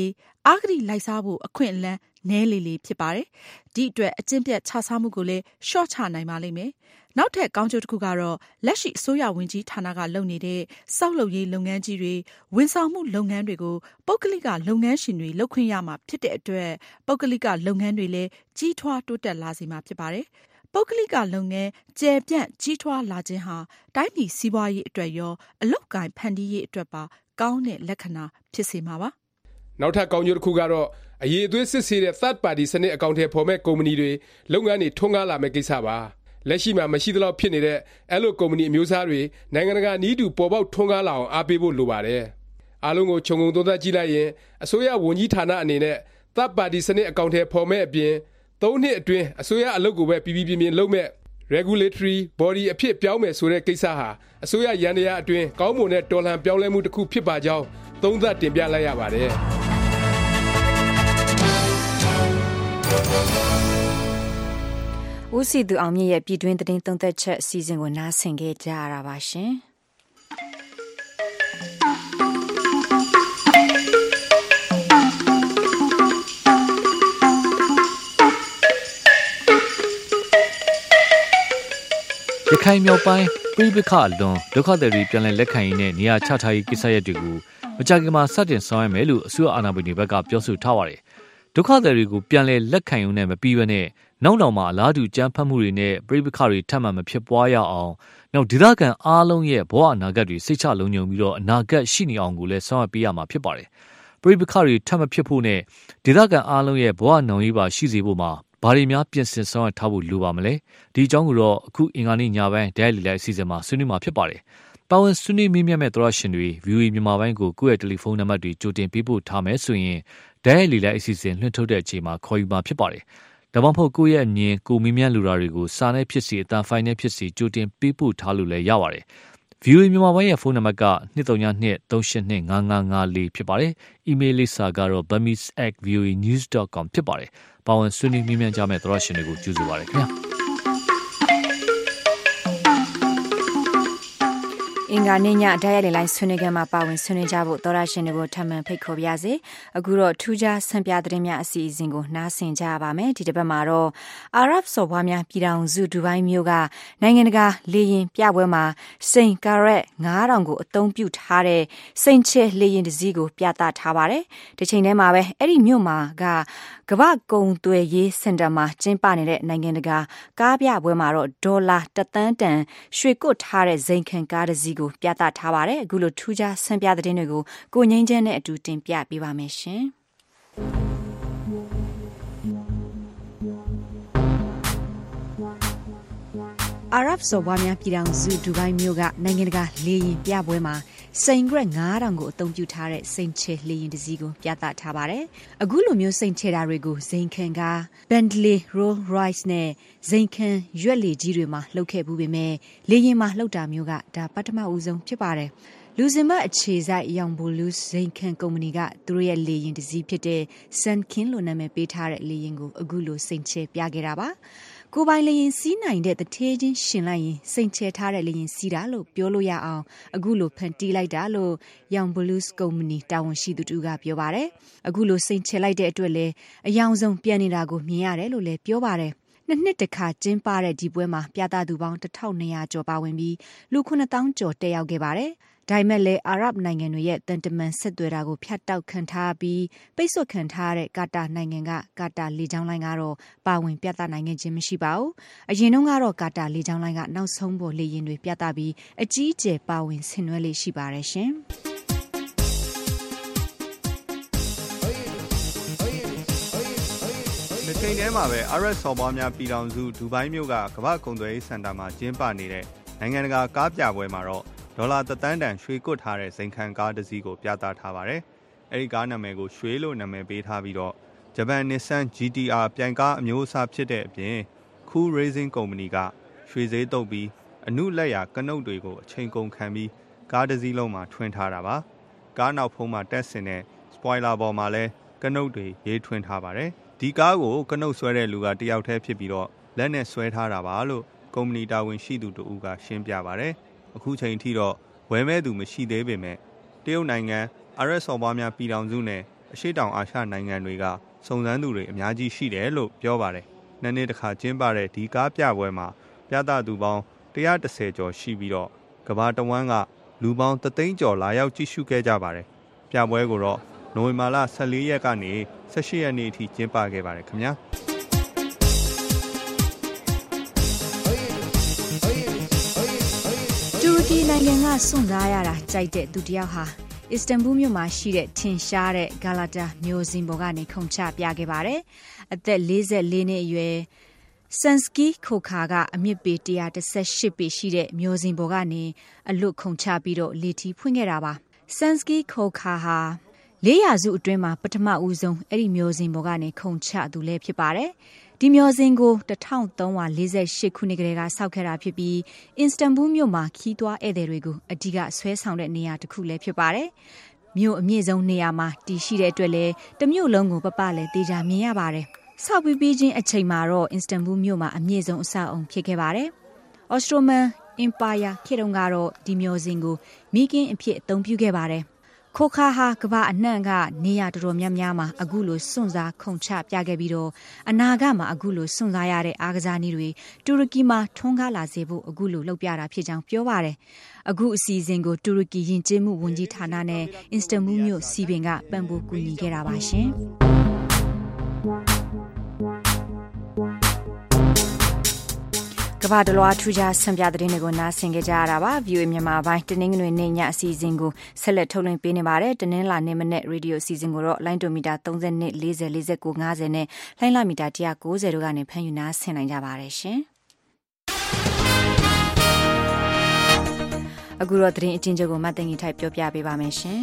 အာဂတိလိုက်စားဖို့အခွင့်အလမ်းနည်းလေလေဖြစ်ပါတယ်။ဒီအတွက်အကျင့်ပြတ်ချစားမှုကိုလည်းရှော့ချနိုင်ပါလိမ့်မယ်။နောက်ထပ်ကောင်းကျိုးတစ်ခုကတော့လက်ရှိအစိုးရဝန်ကြီးဌာနကလုပ်နေတဲ့စောက်လုပ်ရေးလုပ်ငန်းကြီးတွေဝန်ဆောင်မှုလုပ်ငန်းတွေကိုပုဂ္ဂလိကလုပ်ငန်းရှင်တွေလုပ်ခွင့်ရမှာဖြစ်တဲ့အတွက်ပုဂ္ဂလိကလုပ်ငန်းတွေလည်းကြီးထွားတိုးတက်လာစေမှာဖြစ်ပါတယ်။ပုဂ္ဂလိကလုပ်ငန်းကျယ်ပြန့်ကြီးထွားလာခြင်းဟာတိုင်းပြည်စီးပွားရေးအတွက်ရောအလုပ်ကိုင်ဖန်တီးရေးအတွက်ပါကောင်းတဲ့လက္ခဏာဖြစ်စေမှာပါ။နောက်ထပ်ကောင်းကျိုးတစ်ခုကတော့အရေးအသွေးစစ်ဆေးတဲ့ third party စနစ်အကောင့်ထဲပေါ်မဲ့ကုမ္ပဏီတွေလုပ်ငန်းတွေထွန်းကားလာမဲ့ကိစ္စပါ။လက်ရှိမှာမရှိသလောက်ဖြစ်နေတဲ့အဲ့လိုကုမ္ပဏီအမျိုးအစားတွေနိုင်ငံတကာနည်းတူပေါ်ပေါက်ထွန်းကားလာအောင်အားပေးဖို့လိုပါတယ်။အားလုံးကိုခြုံငုံသုံးသပ်ကြည့်လိုက်ရင်အစိုးရဝန်ကြီးဌာနအနေနဲ့ third party စနစ်အကောင့်ထဲပေါ်မဲ့အပြင်သုံးနှစ်အတွင်းအစိုးရအလုပ်ကိုပဲပြည်ပြည်ပြင်းပြင်းလုပ်မဲ့ regulatory body အဖြစ်ပြောင်းမယ်ဆိုတဲ့ကိစ္စဟာအစိုးရရန်တရားအတွင်းကောင်းမွန်တဲ့တော်လှန်ပြောင်းလဲမှုတစ်ခုဖြစ်ပါကြောင်းသုံးသပ်တင်ပြလိုက်ရပါတယ်။ဦးစီသူအောင်မြင့်ရဲ့ပြည်တွင်းသတင်းသုံးသပ်ချက်အစီအစဉ်ကိုနားဆင်ခဲ့ကြရတာပါရှင်။ရခိုင်မြောက်ပိုင်းပြည်ပခအလွန်ဒုက္ခသည်တွေပြန်လည်လက်ခံရေးနဲ့နေရာချထားရေးကိစ္စရပ်တွေကိုမကြာခင်မှာစတင်ဆောင်ရွက်မယ်လို့အစိုးရအာဏာပိုင်တွေဘက်ကပြောဆိုထားပါတယ်။ဒုက္ခသည်တွေကိုပြန်လည်လက်ခံရုံနဲ့မပြီးဘဲနဲ့နောက်နောက်မှာအလားတူကြမ်းဖက်မှုတွေနဲ့ပြည်ပခတွေထပ်မံမဖြစ်ပွားရအောင်နောက်ဒေသခံအားလုံးရဲ့ဘဝအနာဂတ်တွေစိတ်ချလုံခြုံပြီးတော့အနာဂတ်ရှိနေအောင်ကိုလည်းဆောင်ရွက်ပေးရမှာဖြစ်ပါတယ်။ပြည်ပခတွေထပ်မဖြစ်ဖို့နဲ့ဒေသခံအားလုံးရဲ့ဘဝနှောင်ရေးပါရှိစေဖို့မှာဘာတွေများပြင်ဆင်ဆောင်ရွက်ထားဖို့လိုပါမလဲဒီအကြောင်းကိုတော့အခုအင်္ဂါနေ့ညပိုင်းဒိုင်လီလိုက်အစီအစဉ်မှာဆွေးနွေးမှာဖြစ်ပါတယ်။ပါဝင်ဆွေးနွေးမြင့်မြတ်မဲ့သောရရှင်တွေ ဗီအိုအေ မြန်မာပိုင်းကိုကိုယ့်ရဲ့တယ်လီဖုန်းနံပါတ်တွေကြိုတင်ပေးပို့ထားမယ်ဆိုရင်ဒိုင်လီလိုက်အစီအစဉ်လွှင့်ထုတ်တဲ့အချိန်မှာခေါ်ယူမှာဖြစ်ပါတယ်။ဒါမှမဟုတ်ကိုယ့်ရဲ့အမြင်ကိုမြင့်မြတ်လူတာတွေကိုစာနဲ့ဖြစ်စီအတန်ဖိုင်နဲ့ဖြစ်စီကြိုတင်ပေးပို့ထားလို့လည်းရပါတယ်။ ဗီအိုအေ မြန်မာပိုင်းရဲ့ဖုန်းနံပါတ်က two three two two three eight two five five four ဖြစ်ပါတယ်။ email လိပ်စာကတော့ burmese at v o a news dot com ဖြစ်ပါတယ်။ပါဝင်ဆွေးနွေးမြင်းမြန်းကြမဲ့သောရရှင်တွေကိုကြိုဆိုပါရခင်ဗျာ။အင်္ဂါနေ့ညဒိုင်ရလီလိုက်ဆွေးနွေးခန်းမှာပါဝင်ဆွေးနွေးကြဖို့သောရရှင်တွေကိုထပ်မံဖိတ်ခေါ်ပါရစေ။အခုတော့ထူးခြားဆံပြသတင်းများအစီအစဉ်ကိုနားဆင်ကြရပါမယ်။ဒီတစ်ပတ်မှာတော့အာရပ်စော်ဘွားများပြည်ထောင်စုဒူဘိုင်းမြို့ကနိုင်ငံတကာလေယာဉ်ပြပွဲမှာစိန်ကာရက်nine thousandကိုအသုံးပြုထားတဲ့စိန်ချဲလေယာဉ်တစ်စီးကိုပြသထားပါတယ်။ဒီချိန်ထဲမှာပဲအဲ့ဒီမြို့မှာကကမ္ဘာကုံသွယ်ရေးစင်တာမှာကျင်းပနေတဲ့နိုင်ငံတကာကားပြပွဲမှာတော့ဒေါ်လာတစ်သန်းတန်ရွှေကုတ်ထားတဲ့ဇိမ်ခံကားတစ်စီးကိုပြသထားပါတယ်အခုလိုထူးခြားဆန်းပြသတင်းတွေကိုကိုငိမ့်ချမ်းနဲ့အတူတင်ပြပေးပါမယ်ရှင်အာရပ်စော်ဘွားများပြည်ထောင်စုဒူဘိုင်းမြို့ကနိုင်ငံတကာလေယာဉ်ပြပွဲမှာစိန်ဂရက်nine thousandကိုအသုံးပြုထားတဲ့စိန်ချဲလေယာဉ်တစ်စီးကိုပြသထားပါတယ်။အခုလိုမျိုးစိန်ချဲတာတွေကိုဇိမ်ခံကား Bentley Rolls Royce နဲ့ဇိမ်ခံရွက်လေကြီးတွေမှာလှုပ်ခဲ့ဘူးပေမဲ့လေယာဉ်မှာလှုပ်တာမျိုးကဒါပထမဦးဆုံးဖြစ်ပါတယ်။လူစင်မအခြေစိုက်ရောင်ဘိုလူးဇိမ်ခံကုမ္ပဏီကသူတို့ရဲ့လေယာဉ်တစ်စီးဖြစ်တဲ့ Sunkin လို့နာမည်ပေးထားတဲ့လေယာဉ်ကိုအခုလိုစိန်ချဲပြခဲ့တာပါ။ကိုပိုင်လေရင်စီးနိုင်တဲ့တထေးချင်းရှင်လိုက်ရင်စိန်ချဲထားတဲ့လေရင်စီးတာလို့ပြောလို့ရအောင်အခုလိုဖန်တီးလိုက်တာလို့ရောင်ဘလူးစ်ကုမ္ပဏီတာဝန်ရှိသူတူကပြောပါတယ်အခုလိုစိန်ချဲလိုက်တဲ့အတွက်လည်းအယောင်ဆုံးပြန်နေတာကိုမြင်ရတယ်လို့လည်းပြောပါတယ်နှစ်နှစ်တခါကျင်းပတဲ့ဒီပွဲမှာပြသသူပေါင်းtwelve hundredကျော်ပါဝင်ပြီးလူnine thousandကျော်တက်ရောက်ခဲ့ပါတယ်ဒါပေမဲ့လည်းအာရပ်နိုင်ငံတွေရဲ့တန်တမန်ဆက်သွယ်တာကိုဖျက်တောက်ခံထားပြီးပိတ်ဆို့ခံထားတဲ့ကာတာနိုင်ငံကကာတာလေကြောင်းလိုင်းကတော့ပါဝင်ပြသနိုင်ခြင်းမရှိပါဘူး။အရင်တုန်းကတော့ကာတာလေကြောင်းလိုင်းကနောက်ဆုံးပေါ်လေယာဉ်တွေပြသပြီးအကြီးအကျယ်ပါဝင်ဆင်နွှဲလေးရှိပါတယ်ရှင်။ဒီချိန်ထဲမှာပဲအာရပ်စော်ဘွားများပြည်ထောင်စုဒူဘိုင်းမြို့ကကမ္ဘာကုန်သွယ်ရေးစင်တာမှာကျင်းပနေတဲ့နိုင်ငံတကာကားပြပွဲမှာတော့ဒေါ်လာတစ်သန်းတန်ရွှေကုတ်ထားတဲ့ဇိမ်ခံကားတစ်စီးကိုပြသထားပါတယ်။အဲဒီကားနာမည်ကိုရွှေလို့နာမည်ပေးထားပြီးတော့ဂျပန် Nissan ဂျီ တီ အာ ပြိုင်ကားအမျိုးအစားဖြစ်တဲ့အပြင် Cool Racing ကုမ္ပဏီကရွှေဈေးတုပ်ပြီးအနုလက်ရာကနုတ်တွေကိုအချိန်ကုန်ခံပြီးကားတစ်စီးလုံးမှာထွင်ထားတာပါ။ကားနောက်ဖုံးမှာတက်ဆင်တဲ့ spoiler ပေါ်မှာလည်းကနုတ်တွေရေးထွင်ထားပါတယ်။ဒီကားကိုကနုတ်ဆွဲတဲ့လူကတယောက်တည်းဖြစ်ပြီးတော့လက်နဲ့ဆွဲထားတာပါလို့ကုမ္ပဏီတာဝန်ရှိသူတို့ကရှင်းပြပါတယ်။အခုချိန်ထိတော့ဝယ်မဲ့သူမရှိသေးပေမဲ့တရုတ်နိုင်ငံအာရပ်စော်ဘွားများပြည်ထောင်စုနဲ့အရှိတောင်အာရှနိုင်ငံတွေကစုံစမ်းသူတွေအများကြီးရှိတယ်လို့ပြောပါတယ်။နှစ်နှစ်တစ်ခါကျင်းပတဲ့ဒီကားပြပွဲမှာပြသသူပေါင်းone hundred tenကျော်ရှိပြီးတော့ကမ္ဘာတဝန်းကလူပေါင်းတသိန်းကျော်လာရောက်ကြည့်ရှုခဲ့ကြပါတယ်။ပြပွဲကိုတော့နိုဝင်ဘာလfourteenရက်ကနေeighteenရက်နေ့အထိကျင်းပခဲ့ပါတယ်ခင်ဗျာ။တူရကီနိုင်ငံကစွန့်စားရတာကြိုက်တဲ့သူတယောက်ဟာအစ္စတန်ဘူမြို့မှာရှိတဲ့ထင်ရှားတဲ့ဂါလာတာမျိုးစင်ပေါ်ကနေခုန်ချပြခဲ့ပါတယ်။အသက်forty-fourနှစ်အရွယ်ဆန်စကီခိုခါကအမြင့်ပေone hundred eighty-eightပေရှိတဲ့မျိုးစင်ပေါ်ကနေအလွတ်ခုန်ချပြီးတော့လေထီဖွင့်ခဲ့တာပါ။ဆန်စကီခိုခါဟာလေးရာစုအတွင်းမှာပထမဦးဆုံးအဲ့ဒီမျိုးစင်ပေါ်ကနေခုန်ချသူလည်းဖြစ်ပါတယ်။ဒီမျိုးစင်ကိုthirteen forty-eightခုနှစ်ကလေးကစောက်ခဲ့တာဖြစ်ပြီးအစ္စတန်ဘူမြို့မှာခီးသွွားဧည့်သည်တွေကိုအဓိကဆွဲဆောင်တဲ့နေရာတစ်ခုလည်းဖြစ်ပါတယ်။မြို့အမြင့်ဆုံးနေရာမှာတည်ရှိတဲ့အတွက်လည်းတမြို့လုံးကိုပပလည်းတေချာမြင်ရပါတယ်။ဆောက်ပြီးပြီးချင်းအချိန်မှာတော့အစ္စတန်ဘူမြို့မှာအမြင့်ဆုံးအဆောက်အုံဖြစ်ခဲ့ပါတယ်။ Ottoman Empire ခေတ်တုန်းကတော့ဒီမျိုးစင်ကိုမိကင်းအဖြစ်အသုံးပြုခဲ့ပါတယ်။ခိုခါဟာကမ္ဘာအနှံ့ကနေရာတော်တော်များများမှာအခုလိုစွန့်စားခုန်ချပြခဲ့ပြီးတော့အနာဂတ်မှာအခုလိုစွန့်စားရတဲ့အားကစားနည်းတွေတူရကီမှာထွန်းကားလာစေဖို့အခုလိုလုပ်ပြတာဖြစ်ကြောင်းပြောပါတယ်။အခုအစီအစဉ်ကိုတူရကီယဉ်ကျေးမှုဝန်ကြီးဌာနနဲ့အစ္စတန်ဘူမြို့စီပင်ကပံ့ပိုးကူညီခဲ့တာပါရှင်။ကမ္ဘာတလွှားထူးခြားဆံပြသတင်းတွေကိုနားဆင်ကြကြရတာပါ ဗီအိုအေ မြန်မာပိုင်းတနင်္ဂနွေနေ့ညအစီအစဉ်ကိုဆက်လက်ထုတ်လွှင့်ပေးနေပါတယ်တနင်္လာနေ့မနေ့ရေဒီယိုအစီအစဉ်ကိုတော့လိုင်းဒိုမီတာthirty, forty, forty-nine, fiftyနဲ့လိုင်းလာမီတာone ninetyတို့ကနေဖမ်းယူနားဆင်နိုင်ကြပါတယ်ရှင်အခုတော့သတင်းအချင်းချုပ်ကိုမသိင်ကြီးထိုက်ပြောပြပေးပါမယ်ရှင်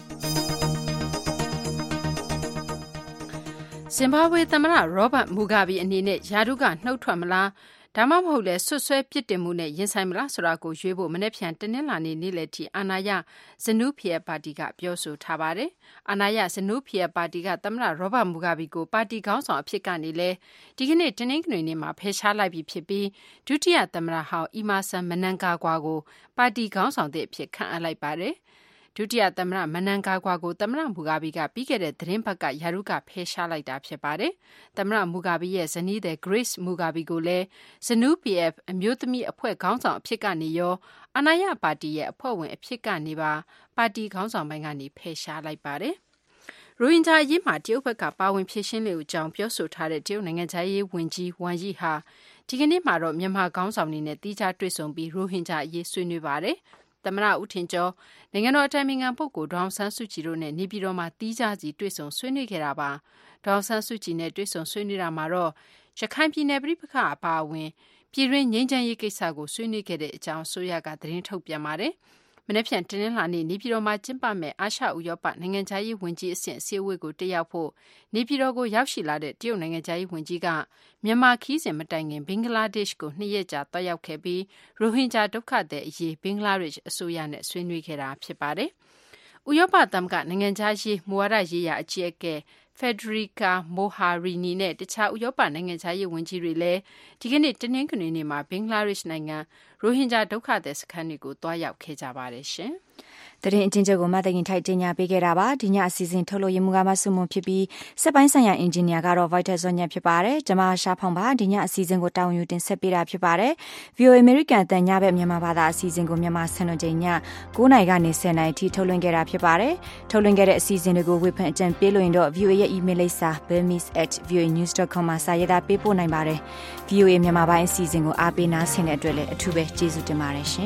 ဇင်ဘာဘွေသမ္မတရောဘတ်မူဂါဘီအနေနဲ့ယာတုကနှုတ်ထွက်မလားဒါမှမဟုတ်လဲဆွဆွဲပြစ်တင်မှုနဲ့ရင်ဆိုင်မလားဆိုတာကိုရွေးဖို့မနေ့ဖြန်တနင်္လာနေ့နေ့လယ်ထိအာဏာရဇနူးဖီယပါတီကပြောဆိုထားပါတယ်။အာဏာရဇနူးဖီယပါတီကသမ္မတရောဘတ်မူဂါဘီကိုပါတီခေါင်းဆောင်အဖြစ်ကနေလဲဒီကနေ့တနင်္ဂနွေနေ့မှာဖယ်ရှားလိုက်ပြီးဖြစ်ပြီးဒုတိယသမ္မတဟောင်းအီမာဆန်မနန်ကာကွာကိုပါတီခေါင်းဆောင်တဲ့အဖြစ်ခန့်အပ်လိုက်ပါတယ်။ဒုတိယသမ္မတမနန်ကာကွာကိုသမ္မတမူဂါဘီကပြီးခဲ့တဲ့သတင်းပတ်ကယာရုကဖယ်ရှားလိုက်တာဖြစ်ပါတယ်။သမ္မတမူဂါဘီရဲ့ဇနီးတဲ့ Grace မူဂါဘီကိုလည်းဇနူး ပီ အက်ဖ် အမျိုးသမီးအဖွဲ့ခေါင်းဆောင်အဖြစ်ကနေရောအာဏာရပါတီရဲ့အဖွဲ့ဝင်အဖြစ်ကနေပါပါတီခေါင်းဆောင်ပိုင်းကနေဖယ်ရှားလိုက်ပါတယ်။ရိုဟင်ဂျာအရေးမှာတရုတ်ဘက်ကပါဝင်ဖြည့်ရှင်းလေအကြောင်းပြောဆိုထားတဲ့တရုတ်နိုင်ငံခြားရေးဝန်ကြီးဝမ်ယီဟာဒီကနေ့မှာတော့မြန်မာခေါင်းဆောင်တွေနဲ့တီးခြားတွေ့ဆုံပြီးရိုဟင်ဂျာအရေးဆွေးနွေးပါတယ်။သမ္မတဦးထင်ကျော်နိုင်ငံတော်အတိုင်ပင်ခံပုဂ္ဂိုလ်ဒေါအောင်ဆန်းစုကြည်တို့နဲ့နေပြည်တော်မှာတီးခြားစီတွေ့ဆုံဆွေးနွေးခဲ့တာပါဒေါအောင်ဆန်းစုကြည်နဲ့တွေ့ဆုံဆွေးနွေးတာမှာတော့ရခိုင်ပြည်နယ်ပြည်ပခအပါအဝင်ပြည်တွင်းငြိမ်းချမ်းရေးကိစ္စကိုဆွေးနွေးခဲ့တဲ့အကြောင်းဆိုရကသတင်းထုတ်ပြန်ပါတယ်မနေ့ဖြန်တင်းနှလာနေ့နေပြည်တော်မှာကျင်းပမဲ့အာရှဥရောပနိုင်ငံခြားရေးဝန်ကြီးအဆင့်အစည်းအဝေးကိုတက်ရောက်ဖို့နေပြည်တော်ကိုရောက်ရှိလာတဲ့တရုတ်နိုင်ငံခြားရေးဝန်ကြီးကမြန်မာခီးစဉ်မတိုင်ခင်ဘင်္ဂလားဒေ့ရှ်ကိုနှစ်ရက်ကြာတွားရောက်ခဲ့ပြီးရိုဟင်ဂျာဒုက္ခသည်အရေးဘင်္ဂလားဒေ့ရှ်အစိုးရနဲ့ဆွေးနွေးခဲ့တာဖြစ်ပါတယ်။ဥရောပသမဂ္ဂနိုင်ငံခြားရေးမူဝါဒရေးရာအကြီးအကဲFederica Mogherini နဲ့တခြားဥရောပနိုင်ငံခြားရေးဝန်ကြီးတွေလည်းဒီကနေ့တနင်္ဂနွေနေ့မှာဘင်္ဂလားဒေ့ရှ်နိုင်ငံရိုဟင်ဂျာဒုက္ခသည်စခန်းတွေကိုတွားရောက်ခဲ့ကြပါတယ်ရှင်။သတင်းအချင်းချုပ်ကိုမသိင်ထိုက်တင်ညာပေးခဲ့တာပါဒီညအစီအစဉ်ထုတ်လို့ရမှုကမဆုမွန်ဖြစ်ပြီးစက်ပိုင်းဆိုင်ရာအင်ဂျင်နီယာကတော့ Vital ဇော်ညက်ဖြစ်ပါတယ်ကျွန်မရှာဖောင်ပါဒီညအစီအစဉ်ကိုတာဝန်ယူတင်ဆက်ပေးတာဖြစ်ပါတယ် ဗီအိုအေ American အသံညဘက်မြန်မာဘာသာအစီအစဉ်ကိုမြန်မာစံတော်ချိန်ညnineနာရီကနေtenနာရီထိထုတ်လွှင့်ခဲ့တာဖြစ်ပါတယ်ထုတ်လွှင့်ခဲ့တဲ့အစီအစဉ်တွေကိုဝေဖန်အကြံပေးလို့ရင်တော့ ဗီအိုအေ ရဲ့ email လိပ်စာ burmese at voanews dot com မှာစာရေးသားပေးပို့နိုင်ပါတယ် ဗီအိုအေ မြန်မာပိုင်းအစီအစဉ်ကိုအားပေးနားဆင်တဲ့အတွက်လည်းအထူးပဲကျေးဇူးတင်ပါတယ်ရှင်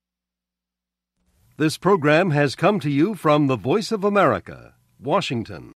This program has come to you from the Voice of America, Washington.